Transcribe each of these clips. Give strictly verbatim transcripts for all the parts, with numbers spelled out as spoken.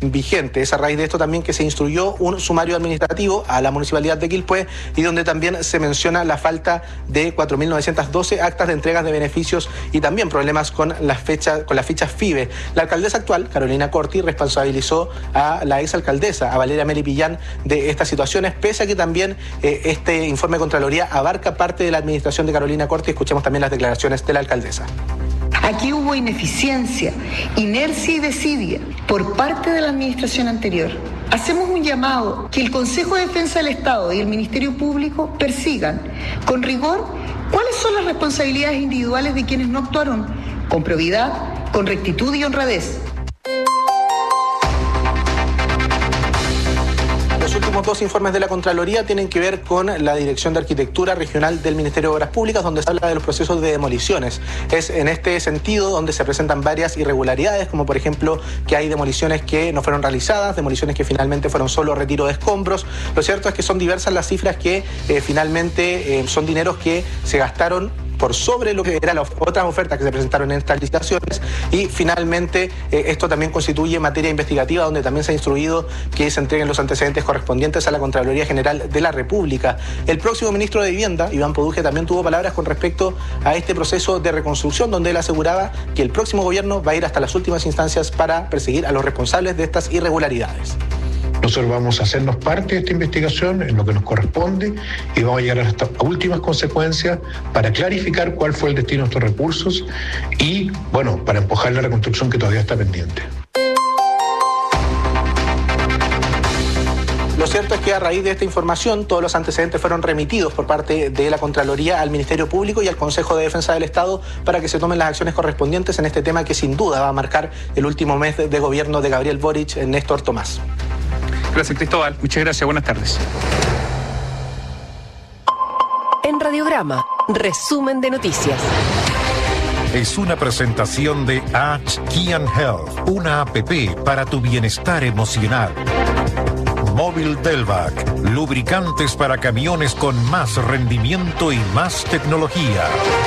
vigente. Es a raíz de esto también que se instruyó un sumario administrativo a la Municipalidad de Quilpué y donde también se menciona la falta de cuatro mil novecientas doce actas de entregas de beneficios y también problemas con las fechas, con las fichas FIBE. La alcaldesa actual, Carolina Corti, responsabilizó a la exalcaldesa, a Valeria Melipillán, de estas situaciones, pese a que también eh, este informe de Contraloría abarca parte de la administración de Carolina Corti. Escuchemos también las declaraciones de la alcaldesa. Aquí hubo ineficiencia, inercia y desidia por parte de la administración anterior. Hacemos un llamado que el Consejo de Defensa del Estado y el Ministerio Público persigan con rigor cuáles son las responsabilidades individuales de quienes no actuaron con probidad, con rectitud y honradez. Los últimos dos informes de la Contraloría tienen que ver con la Dirección de Arquitectura Regional del Ministerio de Obras Públicas, donde se habla de los procesos de demoliciones. Es en este sentido donde se presentan varias irregularidades, como por ejemplo que hay demoliciones que no fueron realizadas, demoliciones que finalmente fueron solo retiro de escombros. Lo cierto es que son diversas las cifras que eh, finalmente eh, son dineros que se gastaron por sobre lo que eran las otras ofertas que se presentaron en estas licitaciones y finalmente eh, esto también constituye materia investigativa donde también se ha instruido que se entreguen los antecedentes correspondientes a la Contraloría General de la República. El próximo ministro de Vivienda, Iván Poduje, también tuvo palabras con respecto a este proceso de reconstrucción donde él aseguraba que el próximo gobierno va a ir hasta las últimas instancias para perseguir a los responsables de estas irregularidades. Nosotros vamos a hacernos parte de esta investigación en lo que nos corresponde y vamos a llegar a las últimas consecuencias para clarificar cuál fue el destino de estos recursos y, bueno, para empujar la reconstrucción que todavía está pendiente. Lo cierto es que a raíz de esta información todos los antecedentes fueron remitidos por parte de la Contraloría al Ministerio Público y al Consejo de Defensa del Estado para que se tomen las acciones correspondientes en este tema que sin duda va a marcar el último mes de gobierno de Gabriel Boric, Néstor Tomás. Gracias, Cristóbal. Muchas gracias. Buenas tardes. En Radiograma, resumen de noticias. Es una presentación de H Key and Health, una app para tu bienestar emocional. Móvil Delvac, lubricantes para camiones con más rendimiento y más tecnología.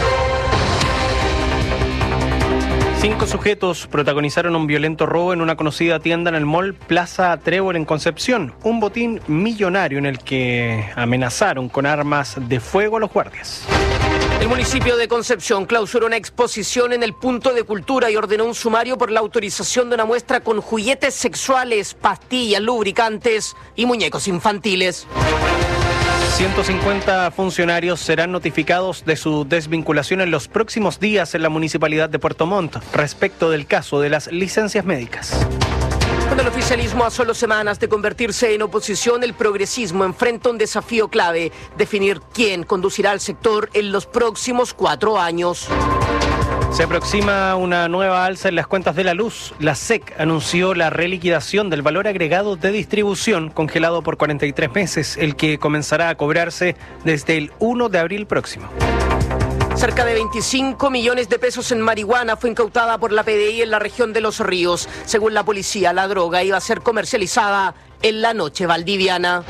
Cinco sujetos protagonizaron un violento robo en una conocida tienda en el mall Plaza Trébol en Concepción. Un botín millonario en el que amenazaron con armas de fuego a los guardias. El municipio de Concepción clausuró una exposición en el Punto de Cultura y ordenó un sumario por la autorización de una muestra con juguetes sexuales, pastillas, lubricantes y muñecos infantiles. ciento cincuenta funcionarios serán notificados de su desvinculación en los próximos días en la Municipalidad de Puerto Montt respecto del caso de las licencias médicas. Con el oficialismo a solo semanas de convertirse en oposición, el progresismo enfrenta un desafío clave: definir quién conducirá al sector en los próximos cuatro años. Se aproxima una nueva alza en las cuentas de la luz. La S E C anunció la reliquidación del valor agregado de distribución congelado por cuarenta y tres meses, el que comenzará a cobrarse desde el primero de abril próximo. Cerca de veinticinco millones de pesos en marihuana fue incautada por la P D I en la región de Los Ríos. Según la policía, la droga iba a ser comercializada en la noche valdiviana.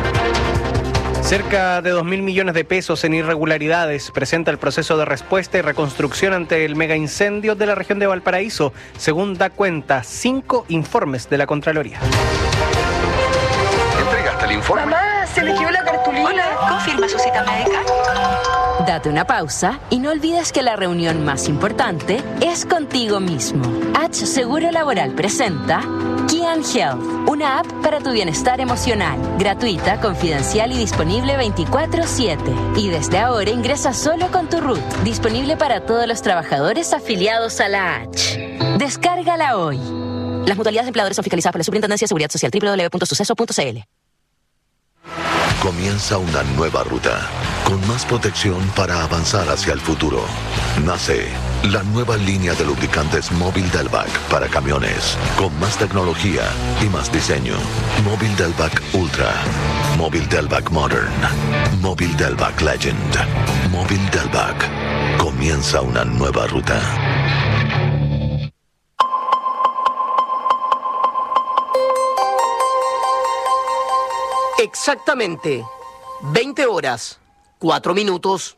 Cerca de dos mil millones de pesos en irregularidades presenta el proceso de respuesta y reconstrucción ante el megaincendio de la región de Valparaíso, según da cuenta cinco informes de la Contraloría. ¿Entregaste el informe? Mamá, se le quedó la cartulina. Hola, ¿confirma su cita médica? Date una pausa y no olvides que la reunión más importante es contigo mismo. H Seguro Laboral presenta Key and Health, una app para tu bienestar emocional, gratuita, confidencial y disponible veinticuatro siete. Y desde ahora ingresa solo con tu R U T, disponible para todos los trabajadores afiliados a la H. Descárgala hoy. Las mutualidades de empleadores son fiscalizadas por la Superintendencia de Seguridad Social, doble u doble u doble u punto suceso punto c l. Comienza una nueva ruta, con más protección para avanzar hacia el futuro. Nace la nueva línea de lubricantes Móvil Delvac para camiones, con más tecnología y más diseño. Móvil Delvac Ultra, Móvil Delvac Modern, Móvil Delvac Legend, Móvil Delvac. Comienza una nueva ruta. Exactamente veinte horas, cuatro minutos.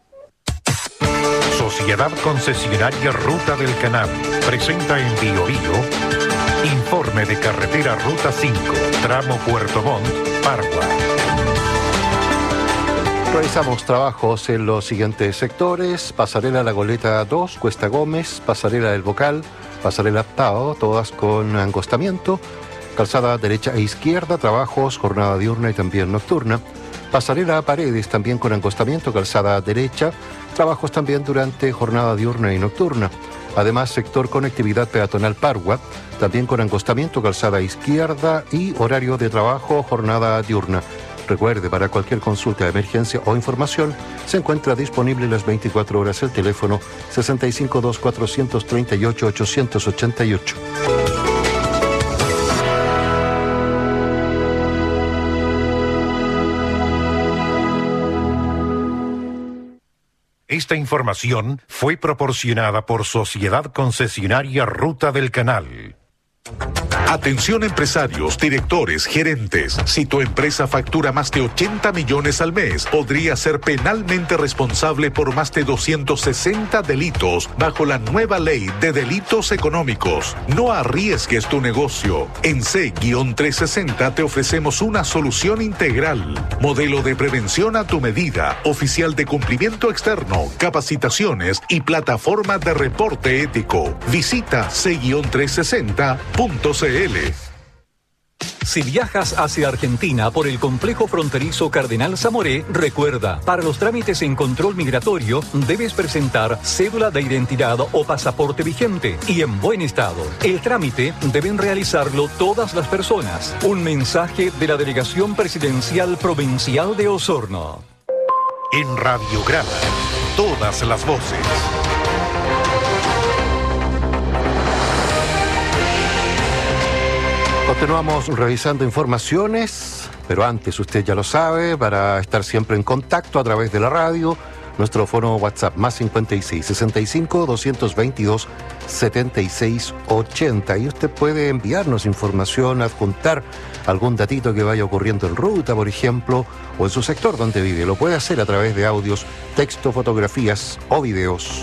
Sociedad Concesionaria Ruta del Canal presenta en Bio Bio Informe de carretera Ruta cinco, tramo Puerto Montt, Pargua. Realizamos trabajos en los siguientes sectores: Pasarela La Goleta dos, Cuesta Gómez, Pasarela del Bocal, Pasarela Tao, todas con angostamiento. Calzada derecha e izquierda, trabajos, jornada diurna y también nocturna. Pasarela Paredes también con angostamiento, calzada derecha, trabajos también durante jornada diurna y nocturna. Además, sector conectividad peatonal Pargua, también con angostamiento, calzada izquierda y horario de trabajo, jornada diurna. Recuerde, para cualquier consulta de emergencia o información, se encuentra disponible las veinticuatro horas el teléfono sesenta y cinco dos cuatrocientos treinta y ocho ochocientos ochenta y ocho. Esta información fue proporcionada por Sociedad Concesionaria Ruta del Canal. Atención empresarios, directores, gerentes. Si tu empresa factura más de ochenta millones al mes, podría ser penalmente responsable por más de doscientos sesenta delitos bajo la nueva ley de delitos económicos. No arriesgues tu negocio. En C trescientos sesenta te ofrecemos una solución integral. Modelo de prevención a tu medida, oficial de cumplimiento externo, capacitaciones y plataforma de reporte ético. Visita C trescientos sesenta punto c l. Si viajas hacia Argentina por el complejo fronterizo Cardenal Zamoré, recuerda, para los trámites en control migratorio debes presentar cédula de identidad o pasaporte vigente y en buen estado. El trámite deben realizarlo todas las personas. Un mensaje de la Delegación Presidencial Provincial de Osorno. En Radiograma, todas las voces. Continuamos revisando informaciones, pero antes, usted ya lo sabe, para estar siempre en contacto a través de la radio, nuestro fono WhatsApp más cincuenta y seis, sesenta y cinco, doscientos veintidós, setenta y seis, ochenta. Y usted puede enviarnos información, adjuntar algún datito que vaya ocurriendo en ruta, por ejemplo, o en su sector donde vive. Lo puede hacer a través de audios, texto, fotografías o videos.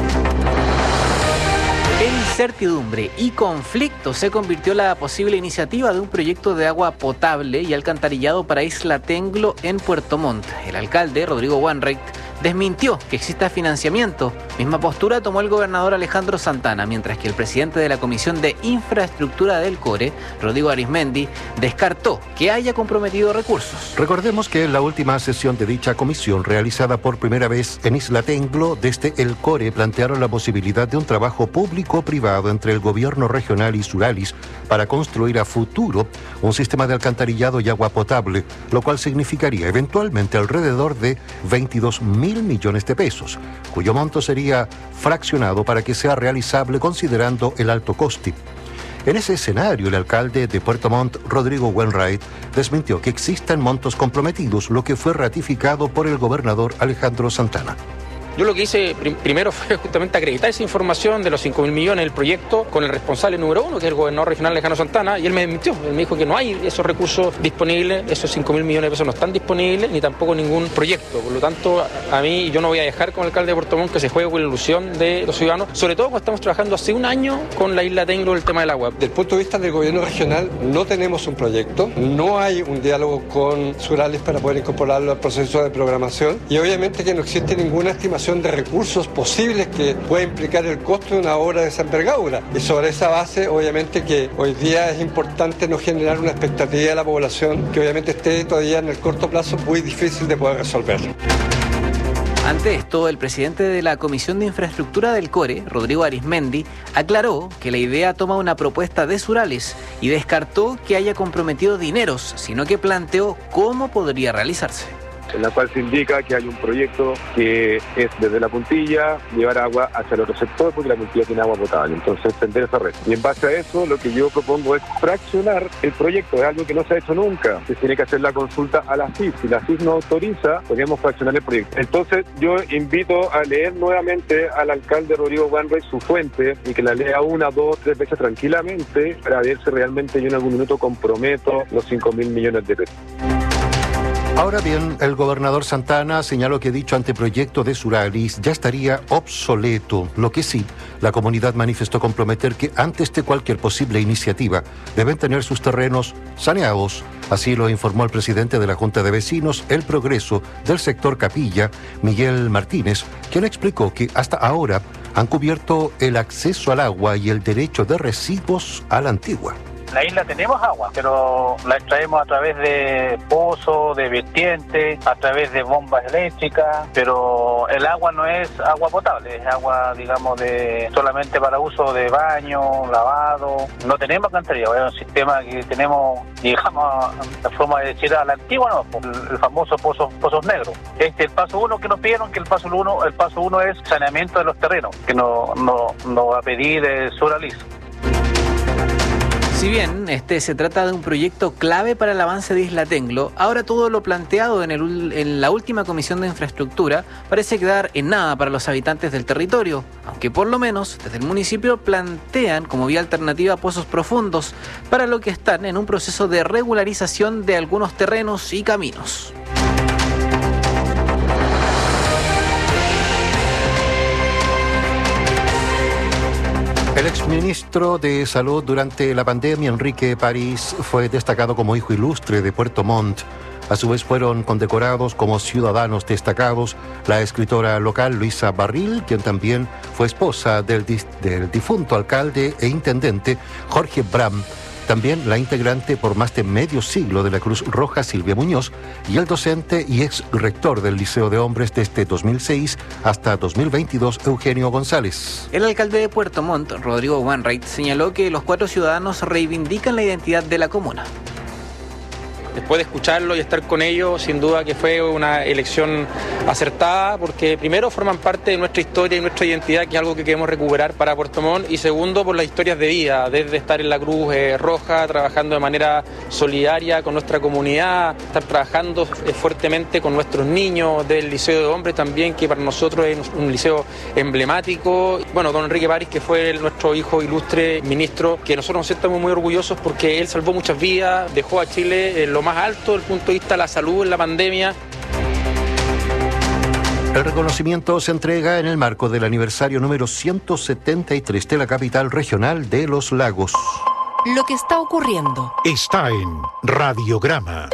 En incertidumbre y conflicto se convirtió la posible iniciativa de un proyecto de agua potable y alcantarillado para Isla Tenglo en Puerto Montt. El alcalde, Rodrigo Wainwright, desmintió que exista financiamiento. Misma postura tomó el gobernador Alejandro Santana, mientras que el presidente de la Comisión de Infraestructura del CORE, Rodrigo Arizmendi, descartó que haya comprometido recursos. Recordemos que en la última sesión de dicha comisión, realizada por primera vez en Isla Tenglo, desde el CORE plantearon la posibilidad de un trabajo público-privado entre el gobierno regional y Suralis para construir a futuro un sistema de alcantarillado y agua potable, lo cual significaría eventualmente alrededor de veintidós mil millones de pesos, cuyo monto sería fraccionado para que sea realizable considerando el alto coste. En ese escenario, el alcalde de Puerto Montt, Rodrigo Wainwright, desmintió que existan montos comprometidos, lo que fue ratificado por el gobernador Alejandro Santana. Yo lo que hice prim- primero fue justamente acreditar esa información de los cinco mil millones del proyecto con el responsable número uno, que es el gobernador regional Alejandro Santana, y él me desmintió. Él me dijo que no hay esos recursos disponibles, esos cinco mil millones de pesos no están disponibles, ni tampoco ningún proyecto. Por lo tanto, a mí yo no voy a dejar como alcalde de Puerto Montt que se juegue con la ilusión de los ciudadanos, sobre todo cuando estamos trabajando hace un año con la Isla Tenglo el tema del agua. Desde el punto de vista del gobierno regional, no tenemos un proyecto, no hay un diálogo con Suralis para poder incorporarlo al proceso de programación, y obviamente que no existe ninguna estimación de recursos posibles que pueda implicar el costo de una obra de esa envergadura. Y sobre esa base, obviamente que hoy día es importante no generar una expectativa de la población que obviamente esté todavía en el corto plazo muy difícil de poder resolver. Ante esto, el presidente de la Comisión de Infraestructura del CORE, Rodrigo Arizmendi, aclaró que la idea toma una propuesta de Suralis y descartó que haya comprometido dineros, sino que planteó cómo podría realizarse. En la cual se indica que hay un proyecto que es desde la puntilla llevar agua hacia el otro sector porque la puntilla tiene agua potable, entonces extender esa red. Y en base a eso lo que yo propongo es fraccionar el proyecto, es algo que no se ha hecho nunca, se tiene que hacer la consulta a la C I S, si la C I S no autoriza, podríamos fraccionar el proyecto. Entonces yo invito a leer nuevamente al alcalde Rodrigo Wainwright su fuente y que la lea una, dos, tres veces tranquilamente para ver si realmente yo en algún minuto comprometo los cinco mil millones de pesos. Ahora bien, el gobernador Santana señaló que dicho anteproyecto de Suralis ya estaría obsoleto. Lo que sí, la comunidad manifestó comprometer que antes de cualquier posible iniciativa deben tener sus terrenos saneados. Así lo informó el presidente de la Junta de Vecinos El Progreso del sector Capilla, Miguel Martínez, quien explicó que hasta ahora han cubierto el acceso al agua y el derecho de residuos a la antigua. En la isla tenemos agua, pero la extraemos a través de pozos, de vertientes, a través de bombas eléctricas, pero el agua no es agua potable, es agua, digamos, de solamente para uso de baño, lavado. No tenemos alcantarilla, es un sistema que tenemos, digamos, la forma de decir a la antigua, no, el famoso pozos, pozos negros. Este es el paso uno que nos pidieron, que el paso uno, el paso uno es saneamiento de los terrenos, que nos no, no va a pedir el Suralis. Si bien este se trata de un proyecto clave para el avance de Isla Tenglo, ahora todo lo planteado en, el, en la última Comisión de Infraestructura parece quedar en nada para los habitantes del territorio, aunque por lo menos desde el municipio plantean como vía alternativa pozos profundos, para lo que están en un proceso de regularización de algunos terrenos y caminos. El exministro de Salud durante la pandemia, Enrique París, fue destacado como hijo ilustre de Puerto Montt. A su vez fueron condecorados como ciudadanos destacados la escritora local Luisa Barril, quien también fue esposa del, del difunto alcalde e intendente Jorge Bram, también la integrante por más de medio siglo de la Cruz Roja Silvia Muñoz y el docente y ex rector del Liceo de Hombres desde dos mil seis hasta dos mil veintidós, Eugenio González. El alcalde de Puerto Montt, Rodrigo Wainwright, señaló que los cuatro ciudadanos reivindican la identidad de la comuna. Después de escucharlo y estar con ellos, sin duda que fue una elección acertada, porque primero forman parte de nuestra historia y nuestra identidad, que es algo que queremos recuperar para Puerto Montt, y segundo por las historias de vida, desde estar en la Cruz eh, Roja, trabajando de manera solidaria con nuestra comunidad, estar trabajando fuertemente con nuestros niños del Liceo de Hombres también, que para nosotros es un liceo emblemático. Bueno, don Enrique París, que fue el, nuestro hijo ilustre ministro, que nosotros nos sentimos muy orgullosos porque él salvó muchas vidas, dejó a Chile en lo más alto desde el punto de vista de la salud en la pandemia. El reconocimiento se entrega en el marco del aniversario número ciento setenta y tres de la capital regional de Los Lagos. Lo que está ocurriendo está en Radiograma.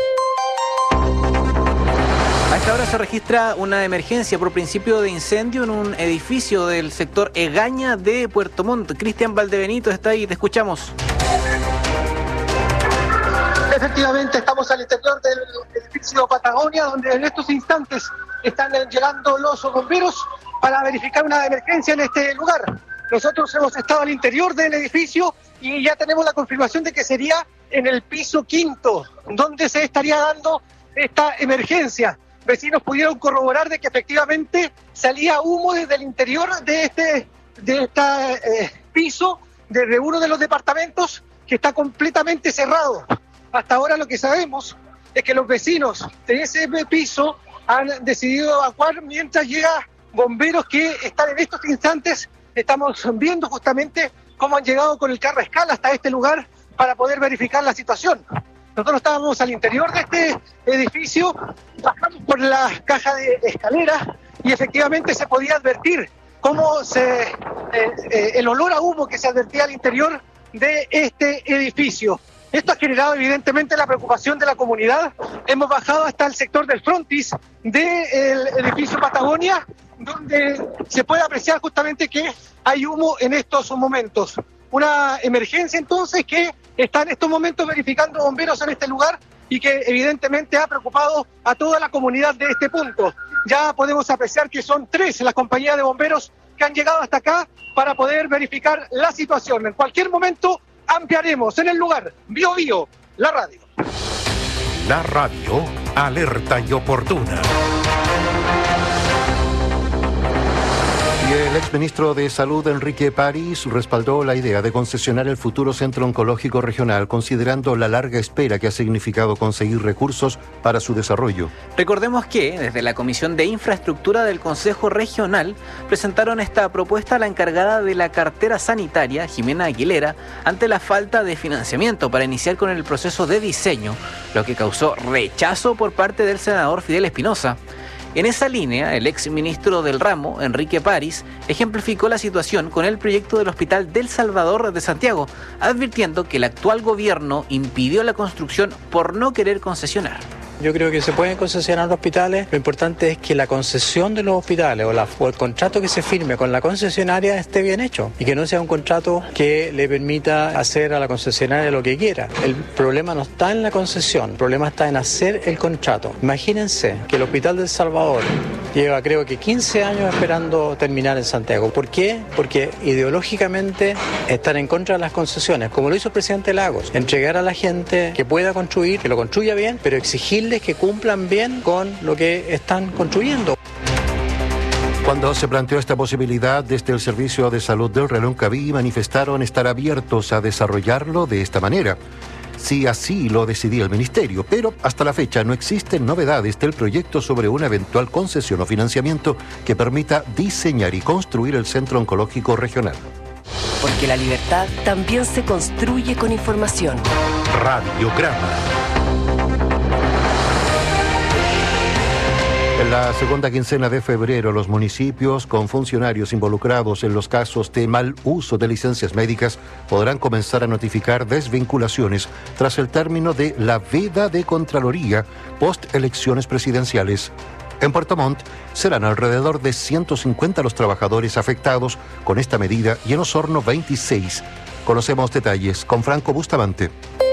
A esta hora se registra una emergencia por principio de incendio en un edificio del sector Egaña de Puerto Montt. Cristian Valdebenito está ahí, te escuchamos. Efectivamente, estamos al interior del edificio Patagonia, donde en estos instantes están llegando los bomberos para verificar una emergencia en este lugar. Nosotros hemos estado al interior del edificio y ya tenemos la confirmación de que sería en el piso quinto, donde se estaría dando esta emergencia. Vecinos pudieron corroborar de que efectivamente salía humo desde el interior de este, de este eh, piso, desde uno de los departamentos que está completamente cerrado. Hasta ahora lo que sabemos es que los vecinos de ese piso han decidido evacuar mientras llega bomberos que están en estos instantes. Estamos viendo justamente cómo han llegado con el carro a escala hasta este lugar para poder verificar la situación. Nosotros estábamos al interior de este edificio, bajamos por la caja de escalera y efectivamente se podía advertir cómo se, eh, eh, el olor a humo que se advertía al interior de este edificio. Esto ha generado evidentemente la preocupación de la comunidad. Hemos bajado hasta el sector del frontis del edificio Patagonia, donde se puede apreciar justamente que hay humo en estos momentos. Una emergencia entonces que está en estos momentos verificando bomberos en este lugar y que evidentemente ha preocupado a toda la comunidad de este punto. Ya podemos apreciar que son tres las compañías de bomberos que han llegado hasta acá para poder verificar la situación. En cualquier momento ampliaremos en el lugar. Bio Bio, la radio. La radio, alerta y oportuna. Y el exministro de Salud, Enrique París, respaldó la idea de concesionar el futuro Centro Oncológico Regional, considerando la larga espera que ha significado conseguir recursos para su desarrollo. Recordemos que, desde la Comisión de Infraestructura del Consejo Regional, presentaron esta propuesta a la encargada de la cartera sanitaria, Jimena Aguilera, ante la falta de financiamiento para iniciar con el proceso de diseño, lo que causó rechazo por parte del senador Fidel Espinosa. En esa línea, el exministro del ramo, Enrique París, ejemplificó la situación con el proyecto del Hospital del Salvador de Santiago, advirtiendo que el actual gobierno impidió la construcción por no querer concesionar. Yo creo que se pueden concesionar hospitales, lo importante es que la concesión de los hospitales o, la, o el contrato que se firme con la concesionaria esté bien hecho y que no sea un contrato que le permita hacer a la concesionaria lo que quiera. El problema no está en la concesión, el problema está en hacer el contrato. Imagínense que el Hospital del Salvador lleva creo que quince años esperando terminar en Santiago. ¿Por qué? Porque ideológicamente están en contra de las concesiones, como lo hizo el presidente Lagos, entregar a la gente que pueda construir, que lo construya bien, pero exigirle que cumplan bien con lo que están construyendo. Cuando se planteó esta posibilidad, desde el Servicio de Salud del Reloncaví manifestaron estar abiertos a desarrollarlo de esta manera, si así lo decidía el Ministerio, pero hasta la fecha no existen novedades del proyecto sobre una eventual concesión o financiamiento que permita diseñar y construir el Centro Oncológico Regional. Porque la libertad también se construye con información. Radiograma. En la segunda quincena de febrero, los municipios con funcionarios involucrados en los casos de mal uso de licencias médicas podrán comenzar a notificar desvinculaciones tras el término de la veda de Contraloría post elecciones presidenciales. En Puerto Montt serán alrededor de ciento cincuenta los trabajadores afectados con esta medida y en Osorno veintiséis. Conocemos detalles con Franco Bustamante.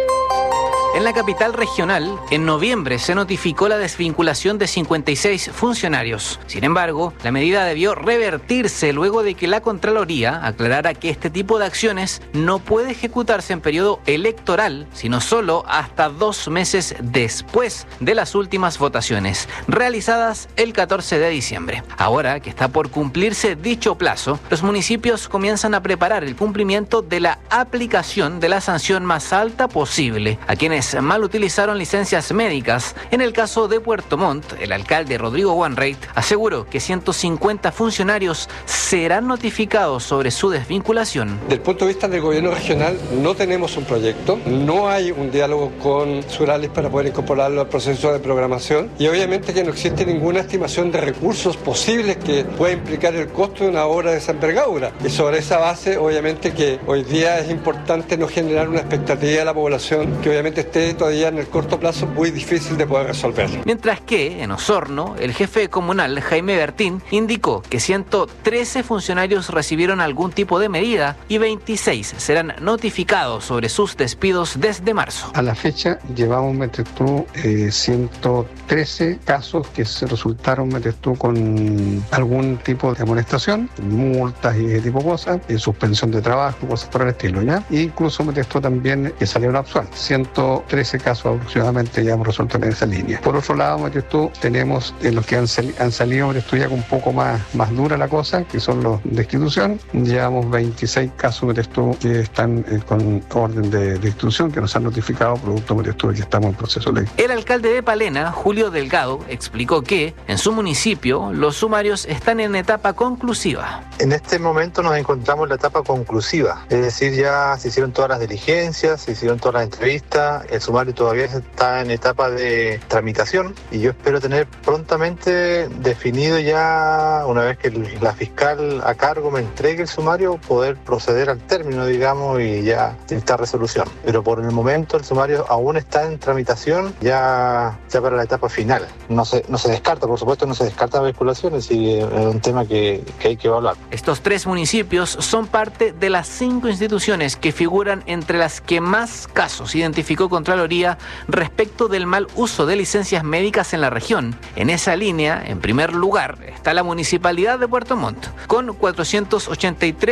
En la capital regional, en noviembre se notificó la desvinculación de cincuenta y seis funcionarios. Sin embargo, la medida debió revertirse luego de que la Contraloría aclarara que este tipo de acciones no puede ejecutarse en periodo electoral, sino solo hasta dos meses después de las últimas votaciones, realizadas el catorce de diciembre. Ahora que está por cumplirse dicho plazo, los municipios comienzan a preparar el cumplimiento de la aplicación de la sanción más alta posible a quienes mal utilizaron licencias médicas. En el caso de Puerto Montt, el alcalde Rodrigo Wanreich aseguró que ciento cincuenta funcionarios serán notificados sobre su desvinculación. Del punto de vista del gobierno regional, no tenemos un proyecto, no hay un diálogo con Suralis para poder incorporarlo al proceso de programación y obviamente que no existe ninguna estimación de recursos posibles que pueda implicar el costo de una obra de esa envergadura. Y sobre esa base, obviamente que hoy día es importante no generar una expectativa de la población que obviamente esté todavía en el corto plazo muy difícil de poder resolver. Mientras que en Osorno, el jefe comunal Jaime Bertín indicó que ciento trece funcionarios recibieron algún tipo de medida y veintiséis serán notificados sobre sus despidos desde marzo. A la fecha llevamos, metes tú, eh, ciento trece casos que se resultaron, metes tú, con algún tipo de amonestación, multas y ese tipo de cosas, eh, suspensión de trabajo, cosas por el estilo, ¿ya? E incluso, metes tú, también que salieron absueltos. ciento trece casos aproximadamente ya hemos resuelto en esa línea. Por otro lado, metes tú, tenemos en los que han, sali- han salido, metes tú, ya con un poco más, más dura la cosa, que son los de institución. Llevamos veintiséis casos, metes tú, que están eh, con orden de, de institución, que nos han notificado, producto, metes tú, de que estamos en proceso de ley. El alcalde de Palena, Julio Delgado, explicó que en su municipio los sumarios están en etapa conclusiva. En este momento nos encontramos en la etapa conclusiva, es decir, ya se hicieron todas las diligencias, se hicieron todas las entrevistas, el sumario todavía está en etapa de tramitación y yo espero tener prontamente definido ya, una vez que la fiscal a cargo me entregue el sumario, poder proceder al término, digamos, y ya esta resolución. Pero por el momento el sumario aún está en tramitación, ya, ya para la etapa final. No se, no se descarta, por supuesto, no se descarta vinculaciones y es un tema que, que hay que evaluar. Estos tres municipios son parte de las cinco instituciones que figuran entre las que más casos identificó Contraloría respecto del mal uso de licencias médicas en la región. En esa línea, en primer lugar, está la Municipalidad de Puerto Montt, con cuatrocientos ochenta y tres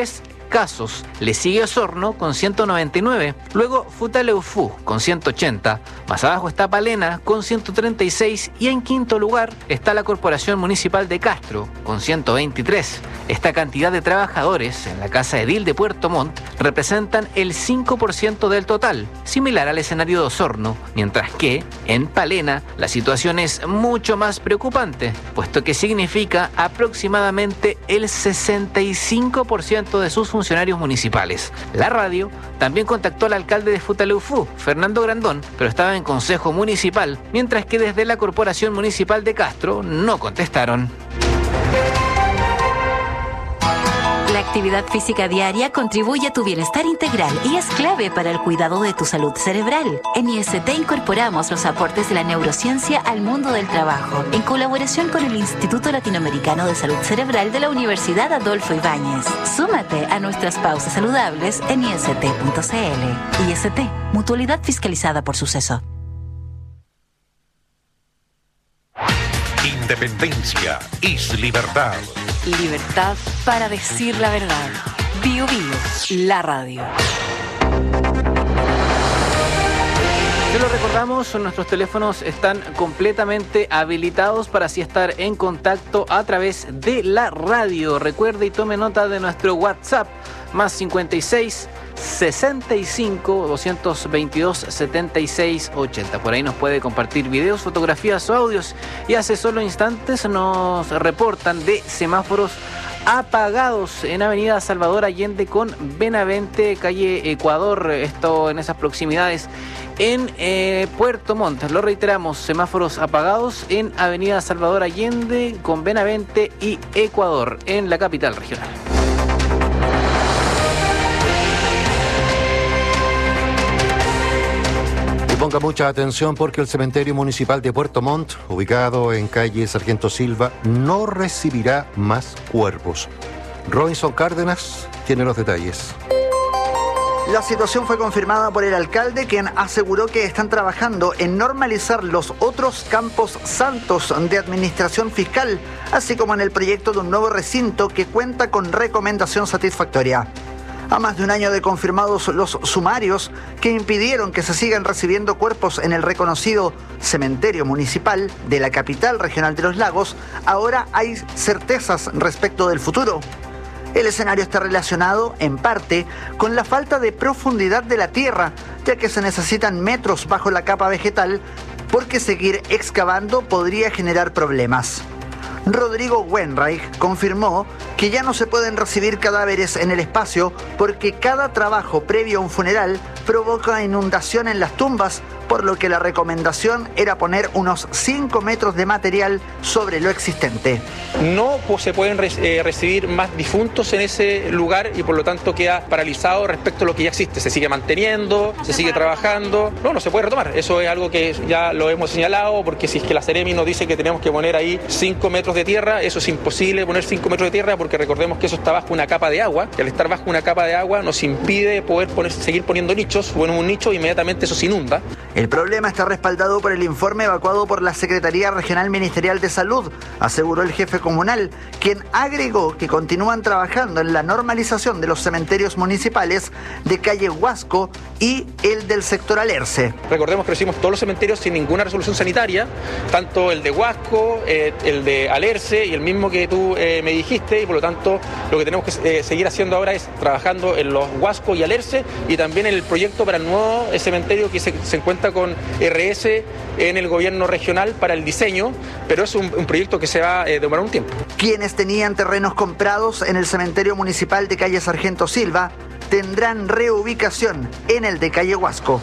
casos. Le sigue Osorno con ciento noventa y nueve. Luego Futaleufú con ciento ochenta. Más abajo está Palena con ciento treinta y seis. Y en quinto lugar está la Corporación Municipal de Castro con ciento veintitrés. Esta cantidad de trabajadores en la Casa Edil de Puerto Montt representan el cinco por ciento del total, similar al escenario de Osorno, mientras que en Palena la situación es mucho más preocupante, puesto que significa aproximadamente el sesenta y cinco por ciento de sus funcionarios municipales. La radio también contactó al alcalde de Futaleufú, Fernando Grandón, pero estaba en consejo municipal, mientras que desde la Corporación Municipal de Castro no contestaron. La actividad física diaria contribuye a tu bienestar integral y es clave para el cuidado de tu salud cerebral. En I S T incorporamos los aportes de la neurociencia al mundo del trabajo, en colaboración con el Instituto Latinoamericano de Salud Cerebral de la Universidad Adolfo Ibáñez. Súmate a nuestras pausas saludables en I S T punto C L. I S T, mutualidad fiscalizada por Suceso. Independencia es libertad. Libertad para decir la verdad. Bio Bio, la radio. Te lo recordamos, nuestros teléfonos están completamente habilitados para así estar en contacto a través de la radio. Recuerde y tome nota de nuestro WhatsApp, más cincuenta y seis, sesenta y cinco, doscientos veintidós, setenta y seis, ochenta. Por ahí nos puede compartir videos, fotografías o audios. Y hace solo instantes nos reportan de semáforos apagados en Avenida Salvador Allende con Benavente, calle Ecuador, esto en esas proximidades en eh, Puerto Montt. Lo reiteramos, semáforos apagados en Avenida Salvador Allende con Benavente y Ecuador en la capital regional. Y ponga mucha atención porque el cementerio municipal de Puerto Montt, ubicado en calle Sargento Silva, no recibirá más cuerpos. Robinson Cárdenas tiene los detalles. La situación fue confirmada por el alcalde, quien aseguró que están trabajando en normalizar los otros campos santos de administración fiscal, así como en el proyecto de un nuevo recinto que cuenta con recomendación satisfactoria. A más de un año de confirmados los sumarios que impidieron que se sigan recibiendo cuerpos en el reconocido cementerio municipal de la capital regional de los lagos, ahora hay certezas respecto del futuro. El escenario está relacionado, en parte, con la falta de profundidad de la tierra, ya que se necesitan metros bajo la capa vegetal, porque seguir excavando podría generar problemas. Rodrigo Wenreich confirmó que ya no se pueden recibir cadáveres en el espacio porque cada trabajo previo a un funeral provoca inundación en las tumbas, por lo que la recomendación era poner unos cinco metros de material sobre lo existente. No pues, se pueden re- eh, recibir más difuntos en ese lugar y por lo tanto queda paralizado respecto a lo que ya existe. Se sigue manteniendo, se sigue trabajando. No, no se puede retomar. Eso es algo que ya lo hemos señalado, porque si es que la Seremi nos dice que tenemos que poner ahí cinco metros de tierra, eso es imposible poner cinco metros de tierra, porque recordemos que eso está bajo una capa de agua, y al estar bajo una capa de agua nos impide poder poner, seguir poniendo nichos. Bueno, un nicho inmediatamente eso se inunda. El problema está respaldado por el informe evacuado por la Secretaría Regional Ministerial de Salud, aseguró el jefe comunal, quien agregó que continúan trabajando en la normalización de los cementerios municipales de calle Huasco y el del sector Alerce. Recordemos que recibimos todos los cementerios sin ninguna resolución sanitaria, tanto el de Huasco, eh, el de Alerce y el mismo que tú eh, me dijiste, y por lo tanto lo que tenemos que eh, seguir haciendo ahora es trabajando en los Huasco y Alerce, y también en el proyecto para el nuevo eh, cementerio que se, se encuentra con R S en el gobierno regional para el diseño, pero es un, un proyecto que se va a eh, demorar un tiempo. Quienes tenían terrenos comprados en el cementerio municipal de calle Sargento Silva tendrán reubicación en el de calle Huasco.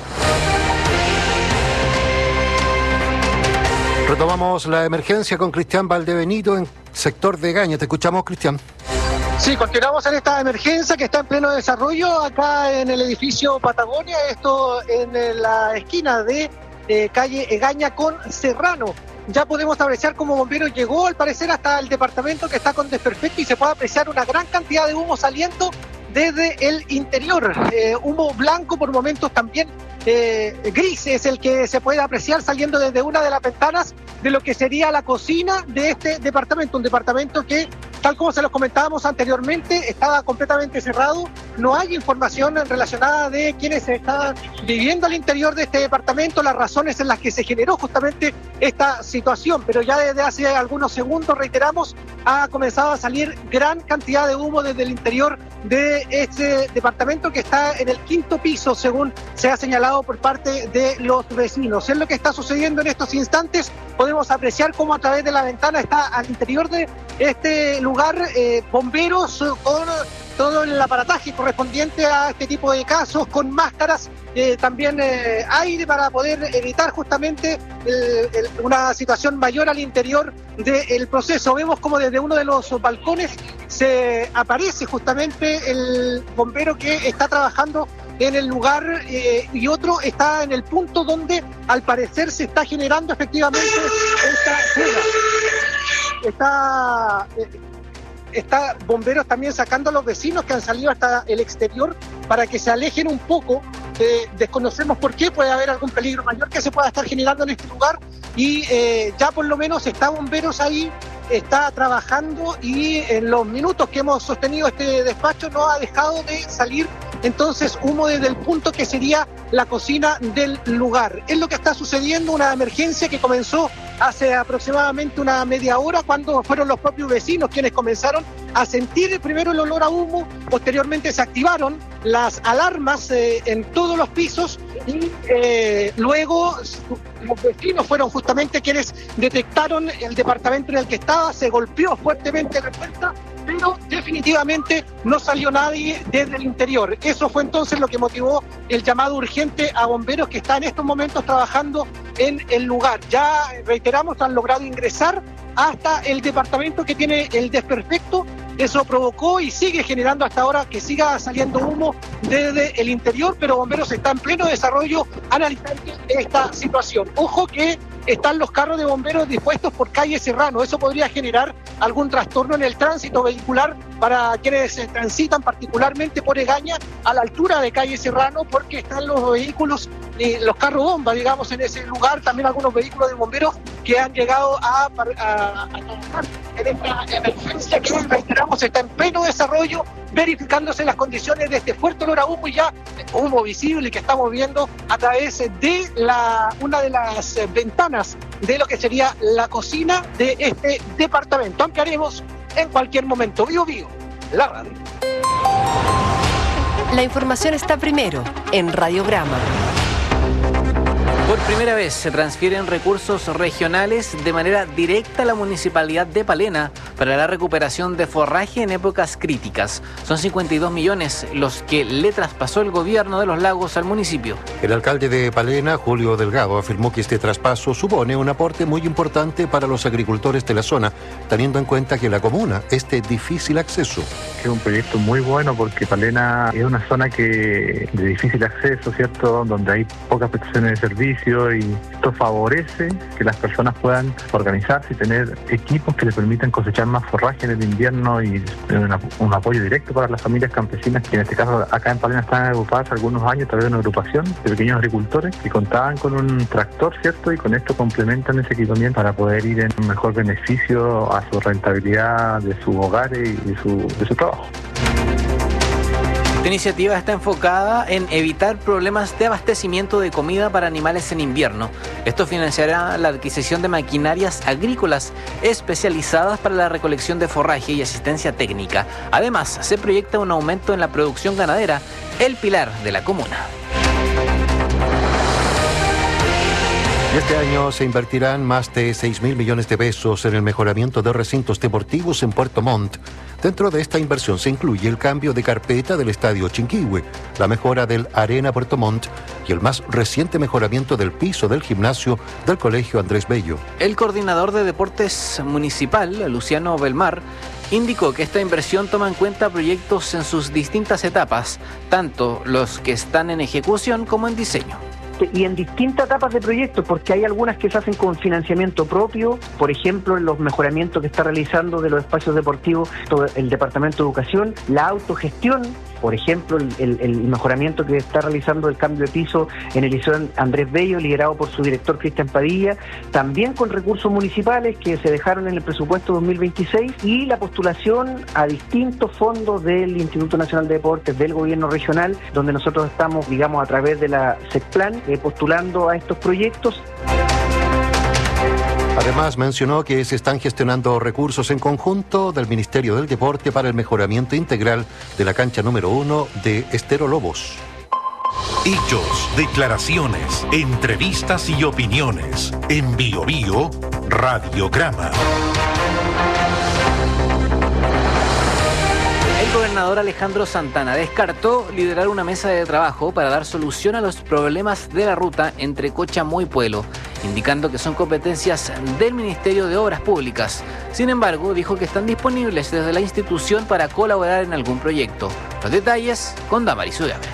Retomamos la emergencia con Cristian Valdebenito en sector de Gaña. Te escuchamos, Cristian. Sí, continuamos en esta emergencia que está en pleno desarrollo acá en el edificio Patagonia, esto en la esquina de eh, calle Egaña con Serrano. Ya podemos apreciar cómo Bomberos llegó al parecer hasta el departamento, que está con desperfecto, y se puede apreciar una gran cantidad de humo saliendo desde el interior. Eh, humo blanco, por momentos también eh, gris, es el que se puede apreciar saliendo desde una de las ventanas de lo que sería la cocina de este departamento, un departamento que tal como se los comentábamos anteriormente, estaba completamente cerrado. No hay información relacionada de quienes estaban viviendo al interior de este departamento, las razones en las que se generó justamente esta situación, pero ya desde hace algunos segundos, reiteramos, ha comenzado a salir gran cantidad de humo desde el interior de este departamento que está en el quinto piso, según se ha señalado por parte de los vecinos. Es lo que está sucediendo en estos instantes. Podemos apreciar cómo a través de la ventana está al interior de este lugar eh, bomberos con todo el aparataje correspondiente a este tipo de casos, con máscaras, eh, también eh, aire para poder evitar justamente el, el, una situación mayor al interior del proceso. Vemos como desde uno de los balcones se aparece justamente el bombero que está trabajando en el lugar eh, y otro está en el punto donde al parecer se está generando efectivamente esta fuga. Está... Eh, Está bomberos también sacando a los vecinos que han salido hasta el exterior para que se alejen un poco. Eh, desconocemos por qué, puede haber algún peligro mayor que se pueda estar generando en este lugar y eh, ya por lo menos está bomberos ahí, está trabajando y en los minutos que hemos sostenido este despacho no ha dejado de salir entonces humo desde el punto que sería la cocina del lugar. Es lo que está sucediendo, una emergencia que comenzó hace aproximadamente una media hora cuando fueron los propios vecinos quienes comenzaron a sentir primero el olor a humo, posteriormente se activaron las alarmas eh, en todos los pisos y eh, luego los vecinos fueron justamente quienes detectaron el departamento en el que estaba, se golpeó fuertemente la puerta, pero definitivamente no salió nadie desde el interior. Eso fue entonces lo que motivó el llamado urgente a bomberos que están en estos momentos trabajando en el lugar. Ya reiteramos, han logrado ingresar hasta el departamento que tiene el desperfecto. Eso provocó y sigue generando hasta ahora que siga saliendo humo desde el interior, pero bomberos está en pleno desarrollo analizando esta situación. Ojo que están los carros de bomberos dispuestos por calle Serrano. Eso podría generar algún trastorno en el tránsito vehicular para quienes transitan particularmente por Egaña a la altura de calle Serrano, porque están los vehículos, eh, los carros bomba, digamos, en ese lugar. También algunos vehículos de bomberos que han llegado a, a, a trabajar en esta emergencia que reiteramos está en pleno desarrollo, verificándose las condiciones de este fuerte olor a humo y ya humo visible que estamos viendo a través de la una de las ventanas de lo que sería la cocina de este departamento. Ampliaremos en cualquier momento. Vivo, vivo, la radio. La información está primero en Radiograma. Por primera vez se transfieren recursos regionales de manera directa a la Municipalidad de Palena para la recuperación de forraje en épocas críticas. Son cincuenta y dos millones los que le traspasó el gobierno de Los Lagos al municipio. El alcalde de Palena, Julio Delgado, afirmó que este traspaso supone un aporte muy importante para los agricultores de la zona, teniendo en cuenta que la comuna es de difícil acceso. Es un proyecto muy bueno porque Palena es una zona que de difícil acceso, ¿cierto?, donde hay pocas prestaciones de servicio, y esto favorece que las personas puedan organizarse y tener equipos que les permitan cosechar más forraje en el invierno y un, un apoyo directo para las familias campesinas que en este caso acá en Palena están agrupadas algunos años a través de una agrupación de pequeños agricultores que contaban con un tractor, ¿cierto? Y con esto complementan ese equipamiento para poder ir en un mejor beneficio a su rentabilidad de sus hogares y de su, de su trabajo. Esta iniciativa está enfocada en evitar problemas de abastecimiento de comida para animales en invierno. Esto financiará la adquisición de maquinarias agrícolas especializadas para la recolección de forraje y asistencia técnica. Además, se proyecta un aumento en la producción ganadera, el pilar de la comuna. Este año se invertirán más de seis mil millones de pesos en el mejoramiento de recintos deportivos en Puerto Montt. Dentro de esta inversión se incluye el cambio de carpeta del Estadio Chinquihue, la mejora del Arena Puerto Montt y el más reciente mejoramiento del piso del gimnasio del Colegio Andrés Bello. El coordinador de deportes municipal, Luciano Belmar, indicó que esta inversión toma en cuenta proyectos en sus distintas etapas, tanto los que están en ejecución como en diseño. Y en distintas etapas de proyectos, porque hay algunas que se hacen con financiamiento propio, por ejemplo, en los mejoramientos que está realizando de los espacios deportivos todo el Departamento de Educación, la autogestión por ejemplo, el, el, el mejoramiento que está realizando el cambio de piso en el Liceo Andrés Bello, liderado por su director Cristian Padilla, también con recursos municipales que se dejaron en el presupuesto dos mil veintiséis, y la postulación a distintos fondos del Instituto Nacional de Deportes, del gobierno regional, donde nosotros estamos, digamos, a través de la SECPLAN, eh, postulando a estos proyectos. Además, mencionó que se están gestionando recursos en conjunto del Ministerio del Deporte para el mejoramiento integral de la cancha número uno de Estero Lobos. Hechos, declaraciones, entrevistas y opiniones. En Bio Bio, Radiograma. El gobernador Alejandro Santana descartó liderar una mesa de trabajo para dar solución a los problemas de la ruta entre Cochamó y Puelo, indicando que son competencias del Ministerio de Obras Públicas. Sin embargo, dijo que están disponibles desde la institución para colaborar en algún proyecto. Los detalles con Damaris Ugabre.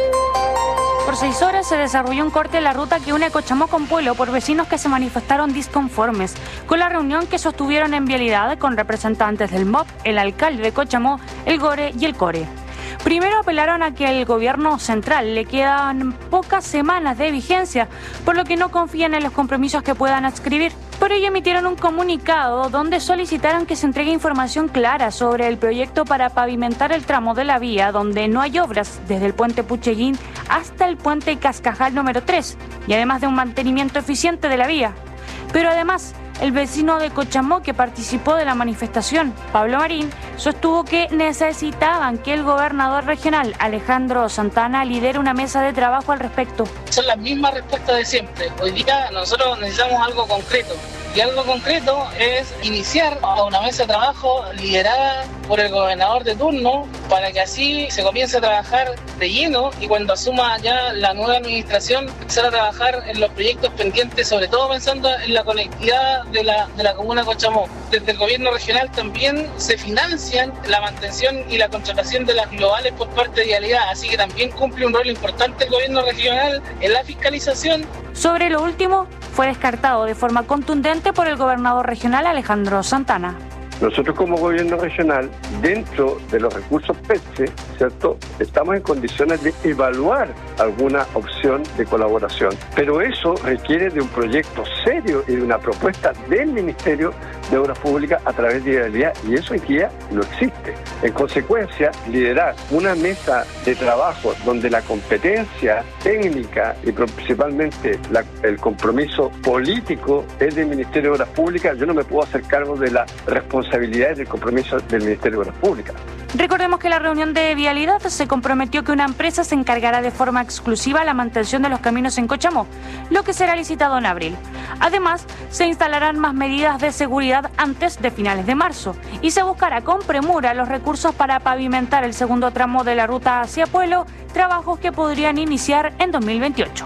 Por seis horas se desarrolló un corte de la ruta que une Cochamó con Puelo por vecinos que se manifestaron disconformes con la reunión que sostuvieron en Vialidad con representantes del M O P, el alcalde de Cochamó, el GORE y el CORE. Primero apelaron a que al gobierno central le quedan pocas semanas de vigencia, por lo que no confían en los compromisos que puedan adscribir. Por ello emitieron un comunicado donde solicitaron que se entregue información clara sobre el proyecto para pavimentar el tramo de la vía donde no hay obras desde el puente Pucheguín hasta el puente Cascajal número tres, y además de un mantenimiento eficiente de la vía. Pero además, el vecino de Cochamó que participó de la manifestación, Pablo Marín, sostuvo que necesitaban que el gobernador regional, Alejandro Santana, lidere una mesa de trabajo al respecto. Son las mismas respuestas de siempre. Hoy día nosotros necesitamos algo concreto. Y algo concreto es iniciar una mesa de trabajo liderada por el gobernador de turno para que así se comience a trabajar de lleno y cuando asuma ya la nueva administración empezar a trabajar en los proyectos pendientes, sobre todo pensando en la conectividad de la, de la comuna de Cochamó. Desde el gobierno regional también se financian la mantención y la contratación de las globales por parte de Vialidad, así que también cumple un rol importante el gobierno regional en la fiscalización. Sobre lo último, fue descartado de forma contundente por el gobernador regional Alejandro Santana. Nosotros como gobierno regional, dentro de los recursos P E T S E, ¿cierto?, estamos en condiciones de evaluar alguna opción de colaboración. Pero eso requiere de un proyecto serio y de una propuesta del Ministerio de Obras Públicas a través de Vialidad, y eso en Guía no existe. En consecuencia, liderar una mesa de trabajo donde la competencia técnica y principalmente la, el compromiso político es del Ministerio de Obras Públicas, yo no me puedo hacer cargo de la responsabilidad del compromiso del Ministerio de Obras Públicas. Recordemos que la reunión de Vialidad se comprometió que una empresa se encargará de forma exclusiva la mantención de los caminos en Cochamó, lo que será licitado en abril. Además, se instalarán más medidas de seguridad antes de finales de marzo y se buscará con premura los recursos para pavimentar el segundo tramo de la ruta hacia Puelo, trabajos que podrían iniciar en dos mil veintiocho.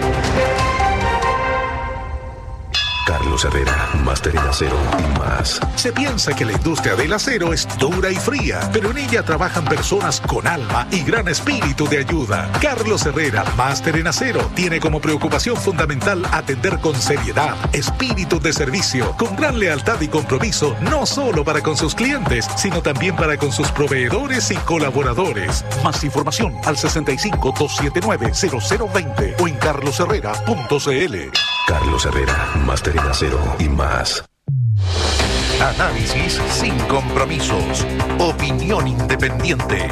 Carlos Herrera, Máster en Acero y más. Se piensa que la industria del acero es dura y fría, pero en ella trabajan personas con alma y gran espíritu de ayuda. Carlos Herrera, Máster en Acero, tiene como preocupación fundamental atender con seriedad, espíritu de servicio, con gran lealtad y compromiso, no solo para con sus clientes, sino también para con sus proveedores y colaboradores. Más información al sesenta y cinco, doscientos setenta y nueve, cero cero veinte o en carlos herrera punto c l. Carlos Herrera, Máster en Acero y más. Análisis sin compromisos. Opinión independiente.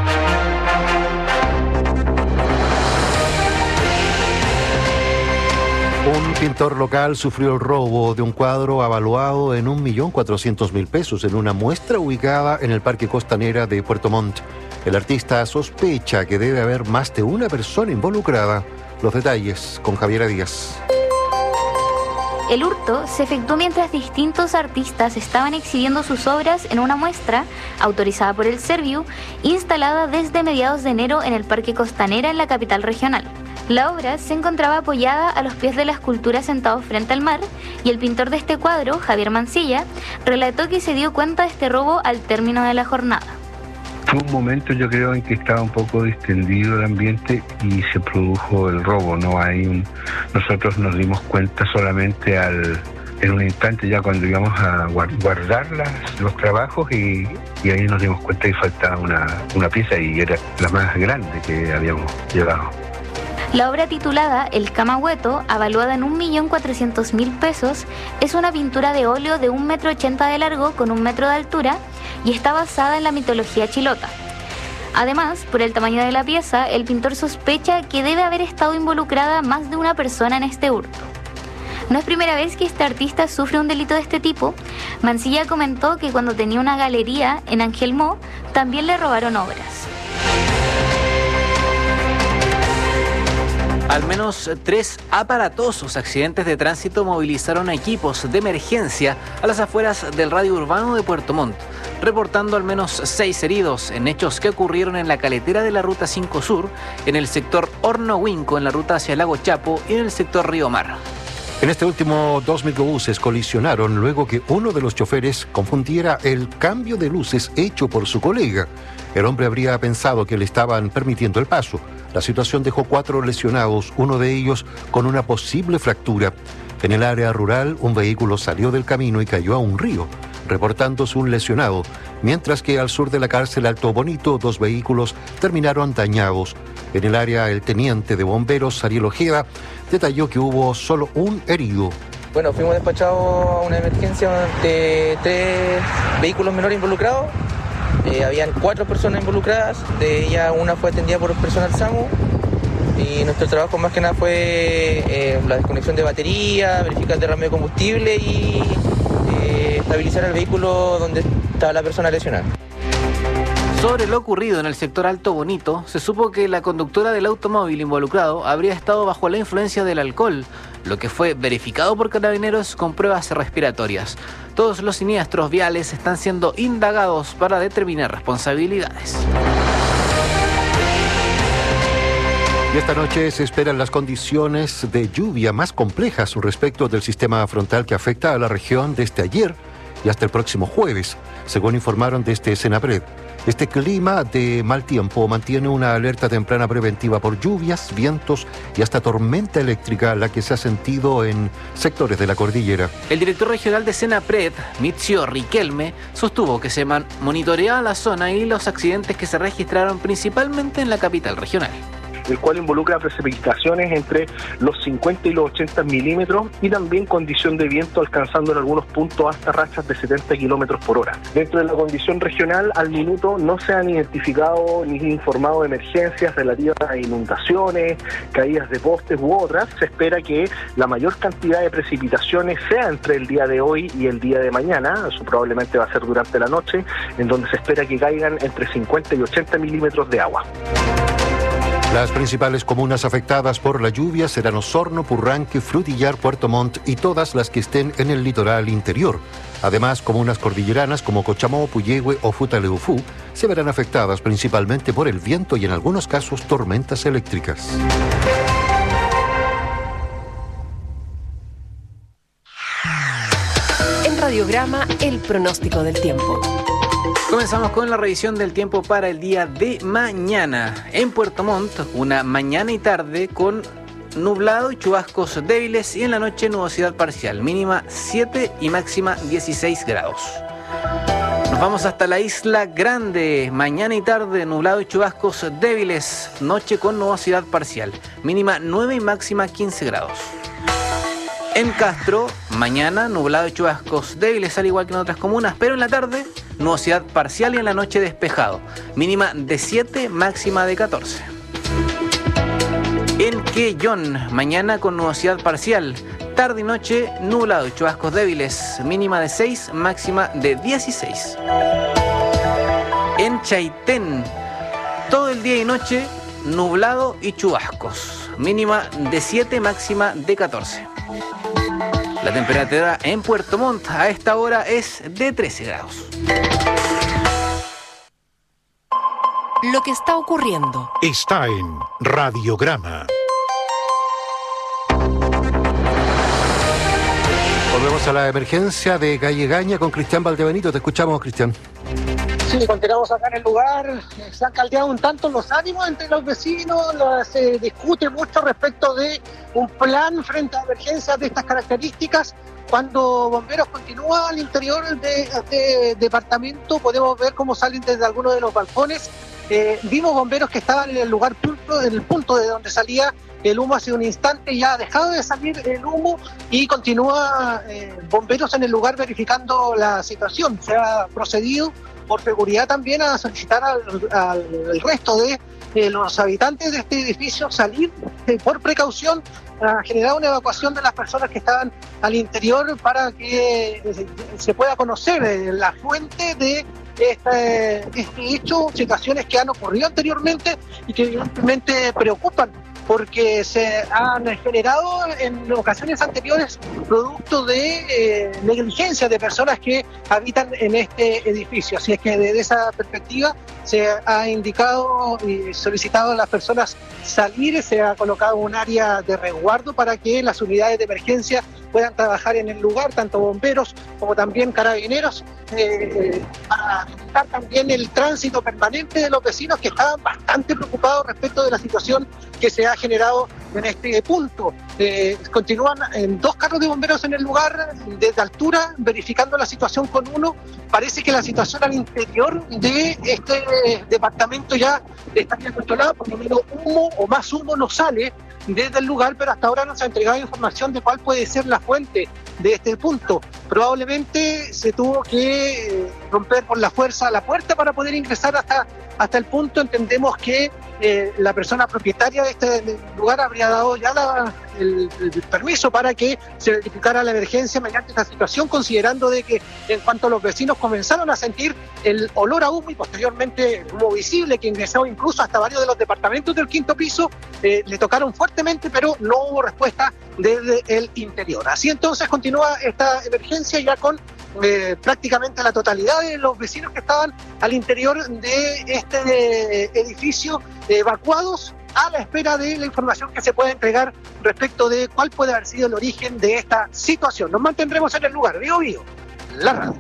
Un pintor local sufrió el robo de un cuadro avaluado en un millón cuatrocientos mil pesos en una muestra ubicada en el Parque Costanera de Puerto Montt. El artista sospecha que debe haber más de una persona involucrada. Los detalles con Javiera Díaz. El hurto se efectuó mientras distintos artistas estaban exhibiendo sus obras en una muestra autorizada por el Serviu, instalada desde mediados de enero en el Parque Costanera en la capital regional. La obra se encontraba apoyada a los pies de la escultura sentado frente al mar, y el pintor de este cuadro, Javier Mancilla, relató que se dio cuenta de este robo al término de la jornada. Fue un momento, yo creo, en que estaba un poco distendido el ambiente y se produjo el robo. No hay un... Nosotros nos dimos cuenta solamente al, en un instante ya cuando íbamos a guardar las, los trabajos y, y ahí nos dimos cuenta que faltaba una, una pieza y era la más grande que habíamos llevado. La obra titulada El Camagüeto, avaluada en un millón cuatrocientos mil pesos, es una pintura de óleo de un metro ochenta de largo con un metro de altura y está basada en la mitología chilota. Además, por el tamaño de la pieza, el pintor sospecha que debe haber estado involucrada más de una persona en este hurto. No es primera vez que este artista sufre un delito de este tipo. Mancilla comentó que cuando tenía una galería en Angelmó, también le robaron obras. Al menos tres aparatosos accidentes de tránsito movilizaron equipos de emergencia a las afueras del radio urbano de Puerto Montt, reportando al menos seis heridos en hechos que ocurrieron en la caletera de la Ruta cinco Sur, en el sector Horno Huinco, en la ruta hacia el Lago Chapo y en el sector Río Mar. En este último, dos microbuses colisionaron luego que uno de los choferes confundiera el cambio de luces hecho por su colega. El hombre habría pensado que le estaban permitiendo el paso. La situación dejó cuatro lesionados, uno de ellos con una posible fractura. En el área rural, un vehículo salió del camino y cayó a un río, reportándose un lesionado, mientras que al sur de la cárcel Alto Bonito, dos vehículos terminaron dañados. En el área, el teniente de bomberos, Ariel Ojeda, detalló que hubo solo un herido. Bueno, fuimos despachados a una emergencia de tres vehículos menores involucrados. Eh, habían cuatro personas involucradas, de ellas una fue atendida por personal SAMU y nuestro trabajo más que nada fue eh, la desconexión de batería, verificar el derrame de combustible y eh, estabilizar el vehículo donde estaba la persona lesionada. Sobre lo ocurrido en el sector Alto Bonito, se supo que la conductora del automóvil involucrado habría estado bajo la influencia del alcohol, lo que fue verificado por carabineros con pruebas respiratorias. Todos los siniestros viales están siendo indagados para determinar responsabilidades. Y esta noche se esperan las condiciones de lluvia más complejas respecto del sistema frontal que afecta a la región desde ayer y hasta el próximo jueves, según informaron desde Senapred. Este clima de mal tiempo mantiene una alerta temprana preventiva por lluvias, vientos y hasta tormenta eléctrica, la que se ha sentido en sectores de la cordillera. El director regional de Senapred, Mitzio Riquelme, sostuvo que se man- monitorea la zona y los accidentes que se registraron principalmente en la capital regional, el cual involucra precipitaciones entre los cincuenta y los ochenta milímetros y también condición de viento alcanzando en algunos puntos hasta rachas de setenta kilómetros por hora. Dentro de la condición regional, al minuto no se han identificado ni informado de emergencias relativas a inundaciones, caídas de postes u otras. Se espera que la mayor cantidad de precipitaciones sea entre el día de hoy y el día de mañana, eso probablemente va a ser durante la noche, en donde se espera que caigan entre cincuenta y ochenta milímetros de agua. Las principales comunas afectadas por la lluvia serán Osorno, Purranque, Frutillar, Puerto Montt y todas las que estén en el litoral interior. Además, comunas cordilleranas como Cochamó, Puyehue o Futaleufú se verán afectadas principalmente por el viento y en algunos casos tormentas eléctricas. En Radiograma, el pronóstico del tiempo. Comenzamos con la revisión del tiempo para el día de mañana. En Puerto Montt, una mañana y tarde con nublado y chubascos débiles y en la noche nubosidad parcial, mínima siete y máxima dieciséis grados. Nos vamos hasta la Isla Grande, mañana y tarde nublado y chubascos débiles, noche con nubosidad parcial, mínima nueve y máxima quince grados. En Castro, mañana nublado y chubascos débiles al igual que en otras comunas, pero en la tarde nubosidad parcial y en la noche despejado, mínima de siete, máxima de catorce. En Quellón, mañana con nubosidad parcial, tarde y noche nublado y chubascos débiles, mínima de seis, máxima de dieciséis. En Chaitén, todo el día y noche nublado y chubascos, mínima de siete, máxima de catorce. La temperatura en Puerto Montt a esta hora es de trece grados. Lo que está ocurriendo está en Radiograma. Volvemos a la emergencia de Gallegaña con Cristian Valdebenito. Te escuchamos, Cristian. Sí, continuamos acá en el lugar. Se han caldeado un tanto los ánimos entre los vecinos. Se discute mucho respecto de un plan frente a emergencias de estas características. Cuando bomberos continúan al interior de este departamento, podemos ver cómo salen desde algunos de los balcones. Eh, vimos bomberos que estaban en el lugar punto, en el punto de donde salía el humo hace un instante, ya ha dejado de salir el humo y continúa eh, bomberos en el lugar verificando la situación. Se ha procedido por seguridad también a solicitar al, al, al resto de eh, los habitantes de este edificio salir eh, por precaución, a generar una evacuación de las personas que estaban al interior para que eh, se pueda conocer eh, la fuente de este, este hecho, situaciones que han ocurrido anteriormente y que evidentemente preocupan, porque se han generado en ocasiones anteriores producto de eh, negligencia de personas que habitan en este edificio. Así es que desde esa perspectiva se ha indicado y solicitado a las personas salir, se ha colocado un área de resguardo para que las unidades de emergencia puedan trabajar en el lugar, tanto bomberos como también carabineros, eh, para evitar también el tránsito permanente de los vecinos que estaban bastante preocupados respecto de la situación que se ha generado en este punto. Eh, continúan en dos carros de bomberos en el lugar, desde altura, verificando la situación con uno. Parece que la situación al interior de este departamento ya está bien controlada, por lo menos humo o más humo no sale desde el lugar, pero hasta ahora no se ha entregado información de cuál puede ser la fuente de este punto. Probablemente se tuvo que romper por la fuerza la puerta para poder ingresar hasta, hasta el punto. Entendemos que eh, la persona propietaria de este lugar habría dado ya la, el, el permiso para que se verificara la emergencia mediante esta situación, considerando de que en cuanto los vecinos comenzaron a sentir el olor a humo y posteriormente el humo visible que ingresó incluso hasta varios de los departamentos del quinto piso, eh, le tocaron fuertemente, pero no hubo respuesta desde el interior. Así entonces continúa esta emergencia ya con eh, prácticamente la totalidad de los vecinos que estaban al interior de este eh, edificio eh, evacuados, a la espera de la información que se pueda entregar respecto de cuál puede haber sido el origen de esta situación. Nos mantendremos en el lugar. Bio Bio, la radio.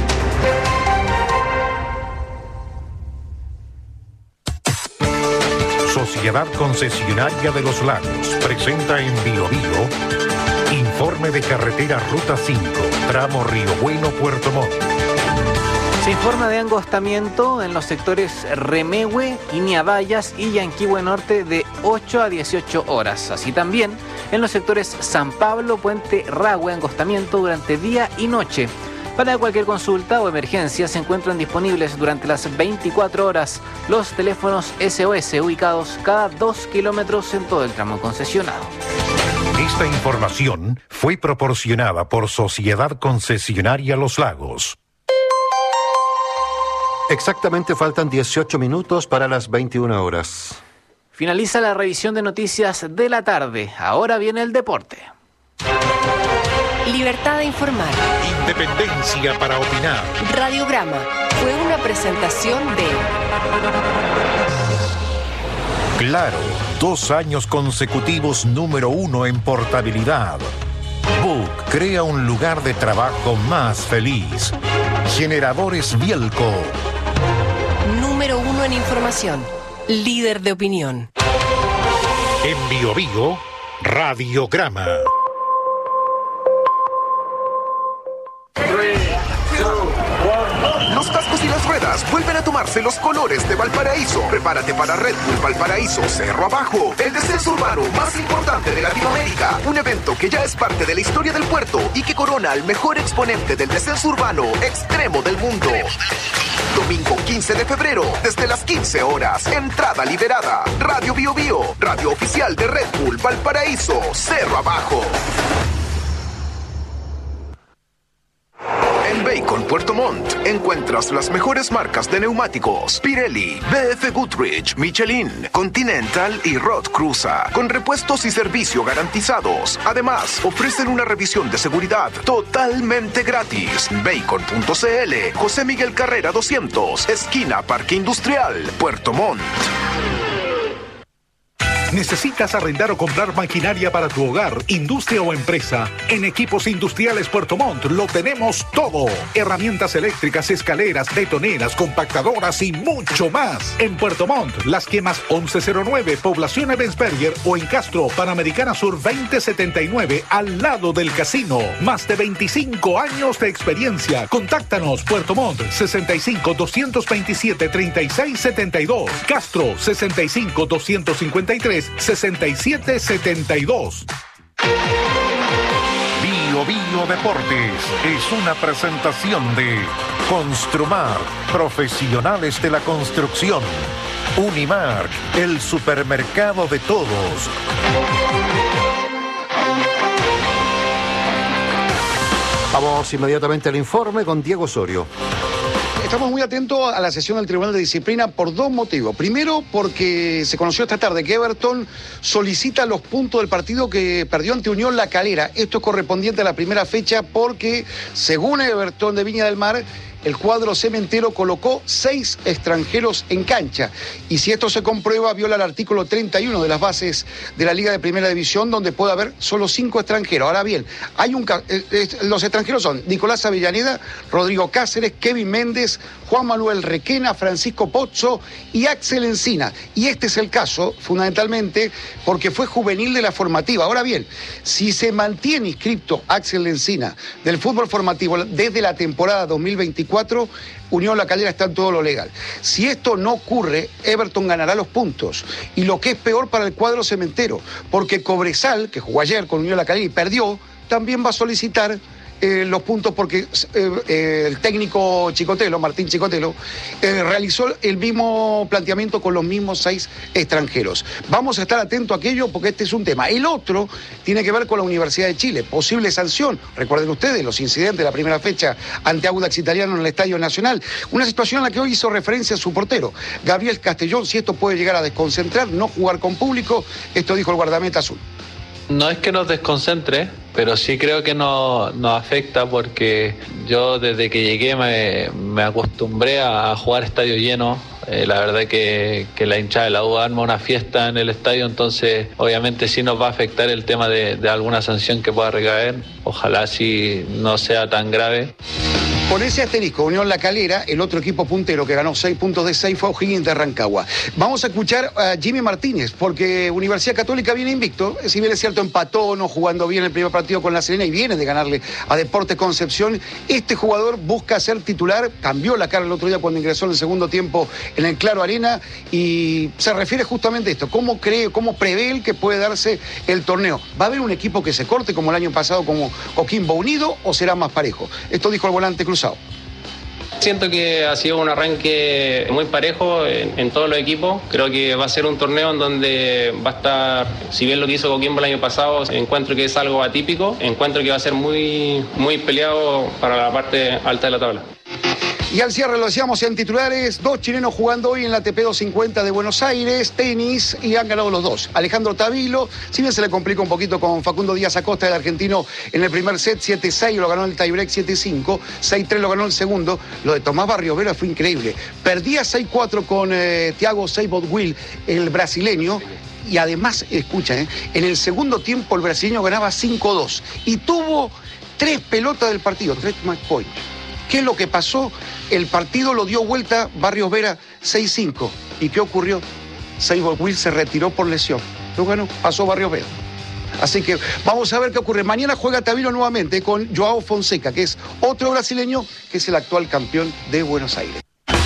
Sociedad Concesionaria de los Lagos presenta en Bio Bio informe de carretera Ruta cinco, tramo Río Bueno, Puerto Montt. Se informa de angostamiento en los sectores Remehue, Iñabayas y Yanquihue Norte de ocho a dieciocho horas. Así también en los sectores San Pablo, Puente Rahue, angostamiento durante día y noche. Para cualquier consulta o emergencia se encuentran disponibles durante las veinticuatro horas los teléfonos S O S ubicados cada dos kilómetros en todo el tramo concesionado. Esta información fue proporcionada por Sociedad Concesionaria Los Lagos. Exactamente faltan dieciocho minutos para las veintiuna horas. Finaliza la revisión de noticias de la tarde. Ahora viene el deporte. Libertad de informar. Independencia para opinar. Radiograma fue una presentación de Claro, dos años consecutivos número uno en portabilidad. Book crea un lugar de trabajo más feliz. Generadores Bielco. Número uno en información. Líder de opinión. En Bio Bio, Radiograma. Los cascos y las ruedas vuelven a tomarse los colores de Valparaíso. Prepárate para Red Bull Valparaíso Cerro Abajo, el descenso urbano más importante de Latinoamérica. Un evento que ya es parte de la historia del puerto y que corona al mejor exponente del descenso urbano extremo del mundo. Domingo quince de febrero, desde las quince horas. Entrada liberada. Radio Bio Bio, radio oficial de Red Bull Valparaíso Cerro Abajo. En Bacon, Puerto Montt, encuentras las mejores marcas de neumáticos: Pirelli, B F Goodrich, Michelin, Continental y Roth Cruza, con repuestos y servicio garantizados. Además, ofrecen una revisión de seguridad totalmente gratis. Bacon punto C L, José Miguel Carrera doscientos, esquina Parque Industrial, Puerto Montt. ¿Necesitas arrendar o comprar maquinaria para tu hogar, industria o empresa? En Equipos Industriales Puerto Montt lo tenemos todo. Herramientas eléctricas, escaleras, betoneras, compactadoras y mucho más. En Puerto Montt, Las Quemas once cero nueve, Población Ebensberger, o en Castro, Panamericana Sur veinte setenta y nueve, al lado del casino. Más de veinticinco años de experiencia. Contáctanos. Puerto Montt, sesenta y cinco, doscientos veintisiete, treinta y seis setenta y dos. Castro, sesenta y cinco, doscientos cincuenta y tres, sesenta y siete setenta y dos. Bio Bio Deportes es una presentación de Construmar, profesionales de la construcción. Unimark, el supermercado de todos. Vamos inmediatamente al informe con Diego Osorio. Estamos muy atentos a la sesión del Tribunal de Disciplina por dos motivos. Primero, porque se conoció esta tarde que Everton solicita los puntos del partido que perdió ante Unión La Calera. Esto es correspondiente a la primera fecha porque, según Everton de Viña del Mar, el cuadro cementero colocó seis extranjeros en cancha. Y si esto se comprueba, viola el artículo treinta y uno de las bases de la Liga de Primera División, donde puede haber solo cinco extranjeros. Ahora bien, hay un eh, eh, los extranjeros son Nicolás Avellaneda, Rodrigo Cáceres, Kevin Méndez, Juan Manuel Requena, Francisco Pozzo y Axel Encina. Y este es el caso, fundamentalmente, porque fue juvenil de la formativa. Ahora bien, si se mantiene inscripto Axel Encina del fútbol formativo desde la temporada dos mil veinticuatro, Unión La Calera está en todo lo legal. Si esto no ocurre, Everton ganará los puntos. Y lo que es peor para el cuadro cementero, porque Cobresal, que jugó ayer con Unión La Calera y perdió, también va a solicitar eh, los puntos porque eh, eh, el técnico Chicotelo, Martín Chicotelo, eh, realizó el mismo planteamiento con los mismos seis extranjeros. Vamos a estar atentos a aquello porque este es un tema. El otro tiene que ver con la Universidad de Chile. Posible sanción. Recuerden ustedes los incidentes de la primera fecha ante Audax Italiano en el Estadio Nacional. Una situación en la que hoy hizo referencia su portero, Gabriel Castellón. Si esto puede llegar a desconcentrar, no jugar con público, esto dijo el guardameta azul. No es que nos desconcentre, pero sí creo que nos, nos afecta porque yo desde que llegué me, me acostumbré a jugar estadio lleno. Eh, la verdad que, que la hinchada de la U arma una fiesta en el estadio, entonces obviamente sí nos va a afectar el tema de, de alguna sanción que pueda recaer. Ojalá sí no sea tan grave. Con ese asterisco, Unión La Calera, el otro equipo puntero que ganó seis puntos de seis fue O'Higgins de Rancagua. Vamos a escuchar a Jimmy Martínez, porque Universidad Católica viene invicto. Si bien es cierto, empató, no jugando bien el primer partido con La Serena y viene de ganarle a Deportes Concepción. Este jugador busca ser titular, cambió la cara el otro día cuando ingresó en el segundo tiempo en el Claro Arena y se refiere justamente a esto. ¿Cómo cree, cómo prevé él que puede darse el torneo? ¿Va a haber un equipo que se corte como el año pasado como Coquimbo Unido o será más parejo? Esto dijo el volante Cruz. Siento que ha sido un arranque muy parejo en, en todos los equipos. Creo que va a ser un torneo en donde va a estar, si bien lo que hizo Coquimbo el año pasado, encuentro que es algo atípico, encuentro que va a ser muy, muy peleado para la parte alta de la tabla. Y al cierre lo decíamos en titulares, dos chilenos jugando hoy en la A T P doscientos cincuenta de Buenos Aires, tenis, y han ganado los dos. Alejandro Tavilo, si bien se le complica un poquito con Facundo Díaz Acosta, el argentino, en el primer set, siete seis, lo ganó en el tiebreak siete cinco, seis tres lo ganó en el segundo. Lo de Tomás Barrios Vera fue increíble. Perdía seis cuatro con eh, Thiago Seybold-Will, el brasileño. Y además, escucha, eh, en el segundo tiempo el brasileño ganaba cinco dos. Y tuvo tres pelotas del partido, tres match points. ¿Qué es lo que pasó? El partido lo dio vuelta Barrios Vera seis cinco. ¿Y qué ocurrió? Seybold-Will se retiró por lesión. Lo ganó, pasó Barrios Vera. Así que vamos a ver qué ocurre. Mañana juega Tavilo nuevamente con Joao Fonseca, que es otro brasileño, que es el actual campeón de Buenos Aires.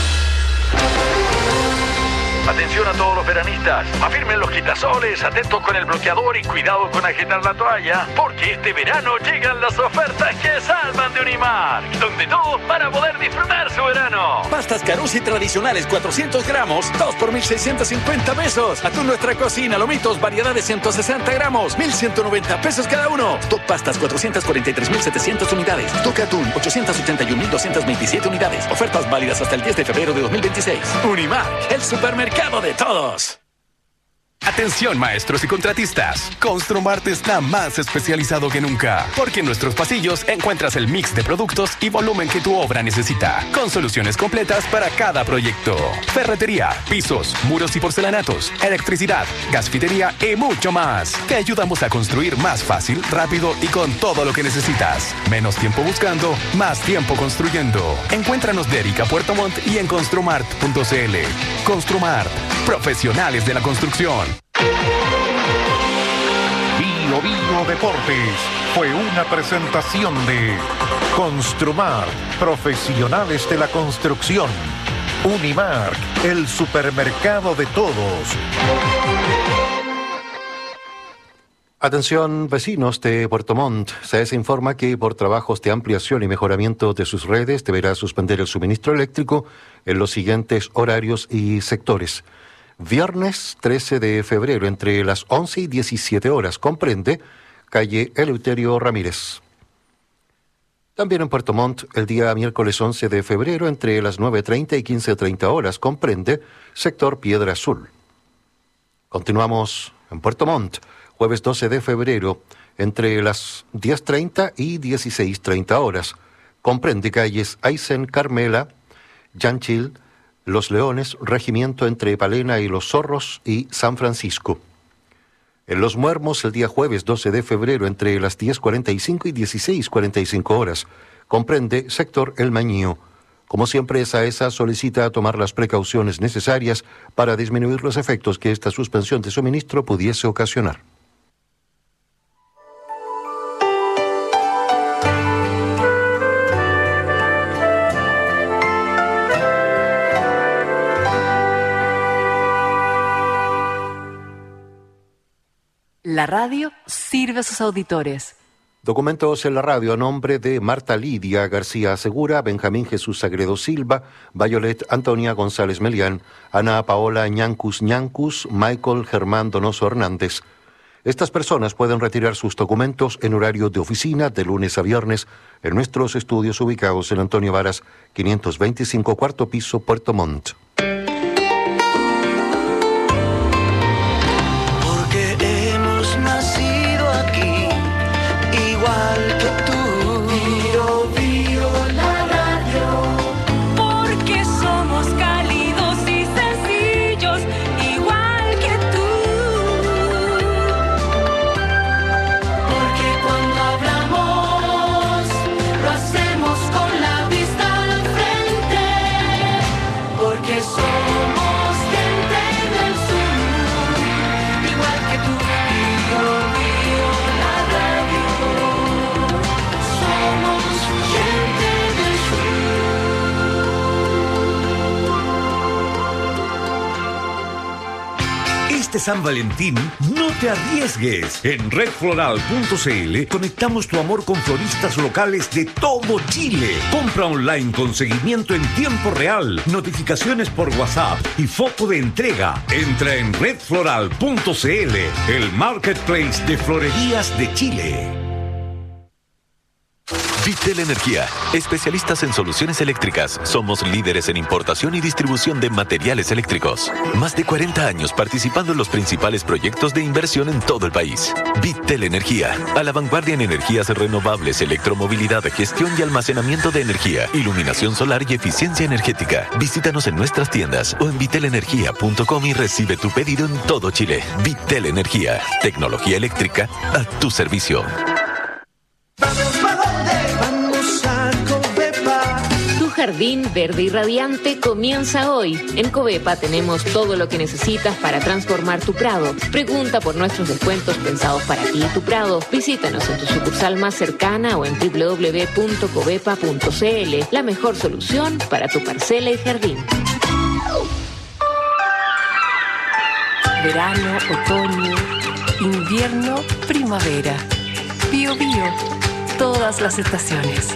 Atención a todos los veranistas, afirmen los quitasoles, atentos con el bloqueador y cuidado con agitar la toalla, porque este verano llegan las ofertas que salvan de Unimark, donde todo para poder disfrutar su verano. Pastas Carusi tradicionales cuatrocientos gramos, dos por mil seiscientos cincuenta pesos. Atún Nuestra Cocina, lomitos, variedad de ciento sesenta gramos, mil ciento noventa pesos cada uno. Top Pastas cuatrocientos cuarenta y tres mil setecientos unidades. Toque Atún ochocientos ochenta y un mil doscientos veintisiete unidades. Ofertas válidas hasta el diez de febrero de dos mil veintiséis. Unimark, el supermercado de todos. Atención maestros y contratistas, Construmart está más especializado que nunca, porque en nuestros pasillos encuentras el mix de productos y volumen que tu obra necesita, con soluciones completas para cada proyecto. Ferretería, pisos, muros y porcelanatos, electricidad, gasfitería y mucho más. Te ayudamos a construir más fácil, rápido y con todo lo que necesitas. Menos tiempo buscando, más tiempo construyendo. Encuéntranos de Erika Puerto Montt y en construmart punto c l. Construmart, profesionales de la construcción. Bio Bio Deportes fue una presentación de Construmar, profesionales de la construcción. Unimark, el supermercado de todos. Atención vecinos de Puerto Montt, se les informa que por trabajos de ampliación y mejoramiento de sus redes deberá suspender el suministro eléctrico en los siguientes horarios y sectores. Viernes trece de febrero entre las once y diecisiete horas, comprende calle Eleuterio Ramírez. También en Puerto Montt el día miércoles once de febrero entre las nueve treinta y quince treinta horas, comprende sector Piedra Azul. Continuamos en Puerto Montt, jueves doce de febrero entre las diez treinta y dieciséis treinta horas, comprende calles Aysén, Carmela, Yanchil, Los Leones, Regimiento entre Palena y Los Zorros y San Francisco. En Los Muermos, el día jueves doce de febrero, entre las diez cuarenta y cinco y dieciséis cuarenta y cinco horas, comprende sector El Mañío. Como siempre, SAESA solicita tomar las precauciones necesarias para disminuir los efectos que esta suspensión de suministro pudiese ocasionar. La radio sirve a sus auditores. Documentos en la radio a nombre de Marta Lidia García Segura, Benjamín Jesús Sagredo Silva, Violet Antonia González Melián, Ana Paola Ñancus Ñancus, Michael Germán Donoso Hernández. Estas personas pueden retirar sus documentos en horario de oficina de lunes a viernes en nuestros estudios ubicados en Antonio Varas, quinientos veinticinco, cuarto piso, Puerto Montt. Este San Valentín, no te arriesgues. En red floral punto c l conectamos tu amor con floristas locales de todo Chile. Compra online con seguimiento en tiempo real, notificaciones por WhatsApp y foto de entrega. Entra en red floral punto c l, el marketplace de florerías de Chile. Vitel Energía, especialistas en soluciones eléctricas. Somos líderes en importación y distribución de materiales eléctricos. Más de cuarenta años participando en los principales proyectos de inversión en todo el país. Vitel Energía, a la vanguardia en energías renovables, electromovilidad, gestión y almacenamiento de energía, iluminación solar y eficiencia energética. Visítanos en nuestras tiendas o en vitel energía punto com y recibe tu pedido en todo Chile. Vitel Energía, tecnología eléctrica a tu servicio. Jardín verde y radiante comienza hoy. En Covepa tenemos todo lo que necesitas para transformar tu prado. Pregunta por nuestros descuentos pensados para ti y tu prado. Visítanos en tu sucursal más cercana o en doble u doble u doble u punto covepa punto c l. La mejor solución para tu parcela y jardín. Verano, otoño, invierno, primavera. Bio Bio. Todas las estaciones.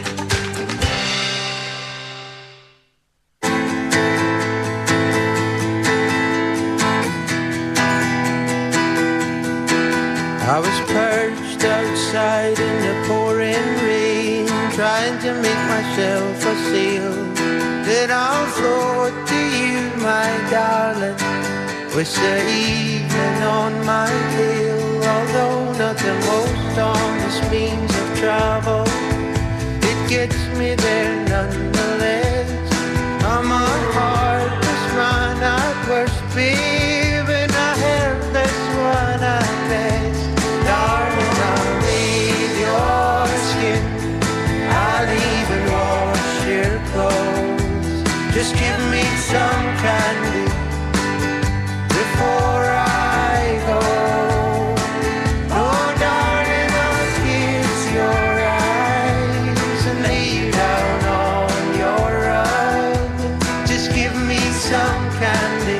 I was perched outside in the pouring rain, trying to make myself a sail. Then I'll float to you, my darling, with the evening evening on my tail. Although not the most honest means of travel, it gets me there nonetheless. I'm a heartless man at worst, babe, and a helpless one at best. Darling, I'll bathe your skin, I'll even wash your clothes. Just give me some candy before I go. Oh, darling, I'll kiss your eyes and lay down on your rug. Just give me some candy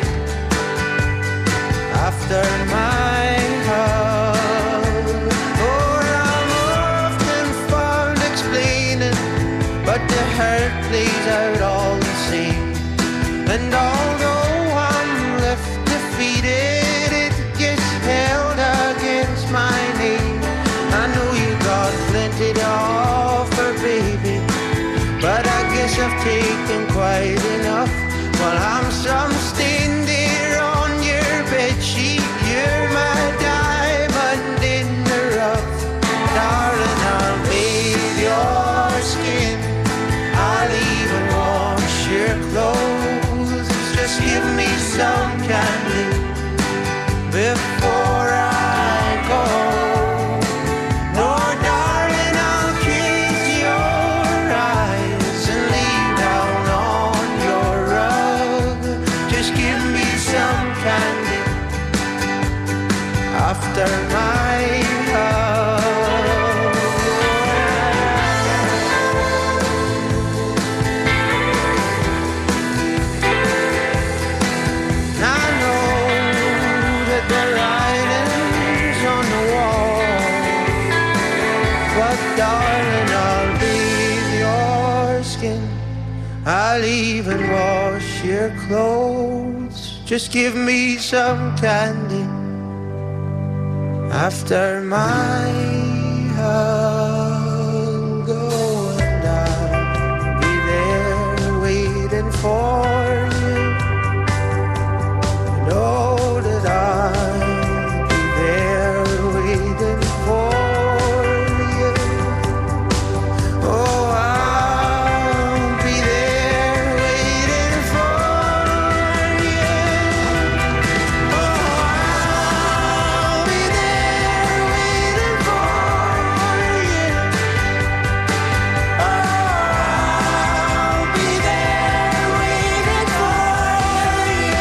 after my hug. Oh, I'm often found explaining, but the hurt plays out all the same. And although I'm left defeated, it gets held against my name. I know you got plenty to offer, baby, but I guess I've taken quite enough. While I'm some stain there on your bedsheet, you're my diamond in the rough. Darling, I'll bathe your skin, I'll even wash your clothes. Just give me some candy before I go. No, darling, I'll kiss your eyes and lay down on your rug. Just give me some candy after my hug. I know that the writing's on the wall, but darling, I'll bathe your skin, I'll even wash your clothes. Just give me some candy after my hug. Oh, and I'll be there waiting for you. Know that I'll be there waiting for you. Oh, I'll be there waiting for you. Oh, I'll be there waiting for you. Oh, I'll be there waiting for you.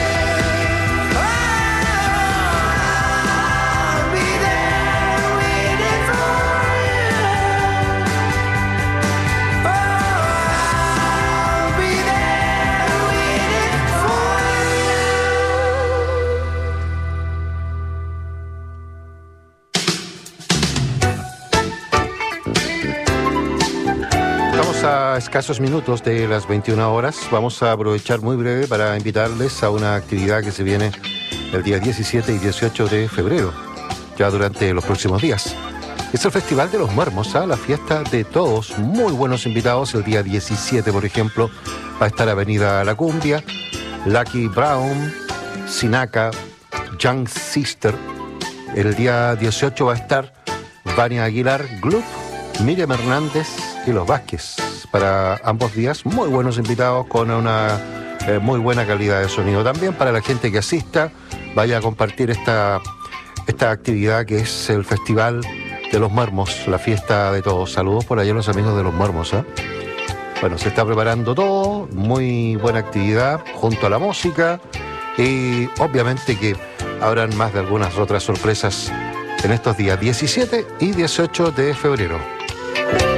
Estamos a escasos minutos de las veintiuna horas. Vamos a aprovechar muy breve para invitarles a una actividad que se viene el día diecisiete y dieciocho de febrero, ya durante los próximos días. Es el Festival de los Muermos, ¿eh? La fiesta de todos. Muy buenos invitados. El día diecisiete, por ejemplo, va a estar Avenida La Cumbia, Lucky Brown, Sinaca, Young Sister. El día dieciocho va a estar Vania Aguilar, Glup, Miriam Hernández y Los Vázquez. Para ambos días, muy buenos invitados con una eh, muy buena calidad de sonido. También para la gente que asista, vaya a compartir esta, esta actividad que es el Festival de los Muermos, la fiesta de todos. Saludos por allá a los amigos de los Muermos, ¿eh? Bueno, se está preparando todo, muy buena actividad junto a la música y obviamente que habrán más de algunas otras sorpresas en estos días diecisiete y dieciocho de febrero.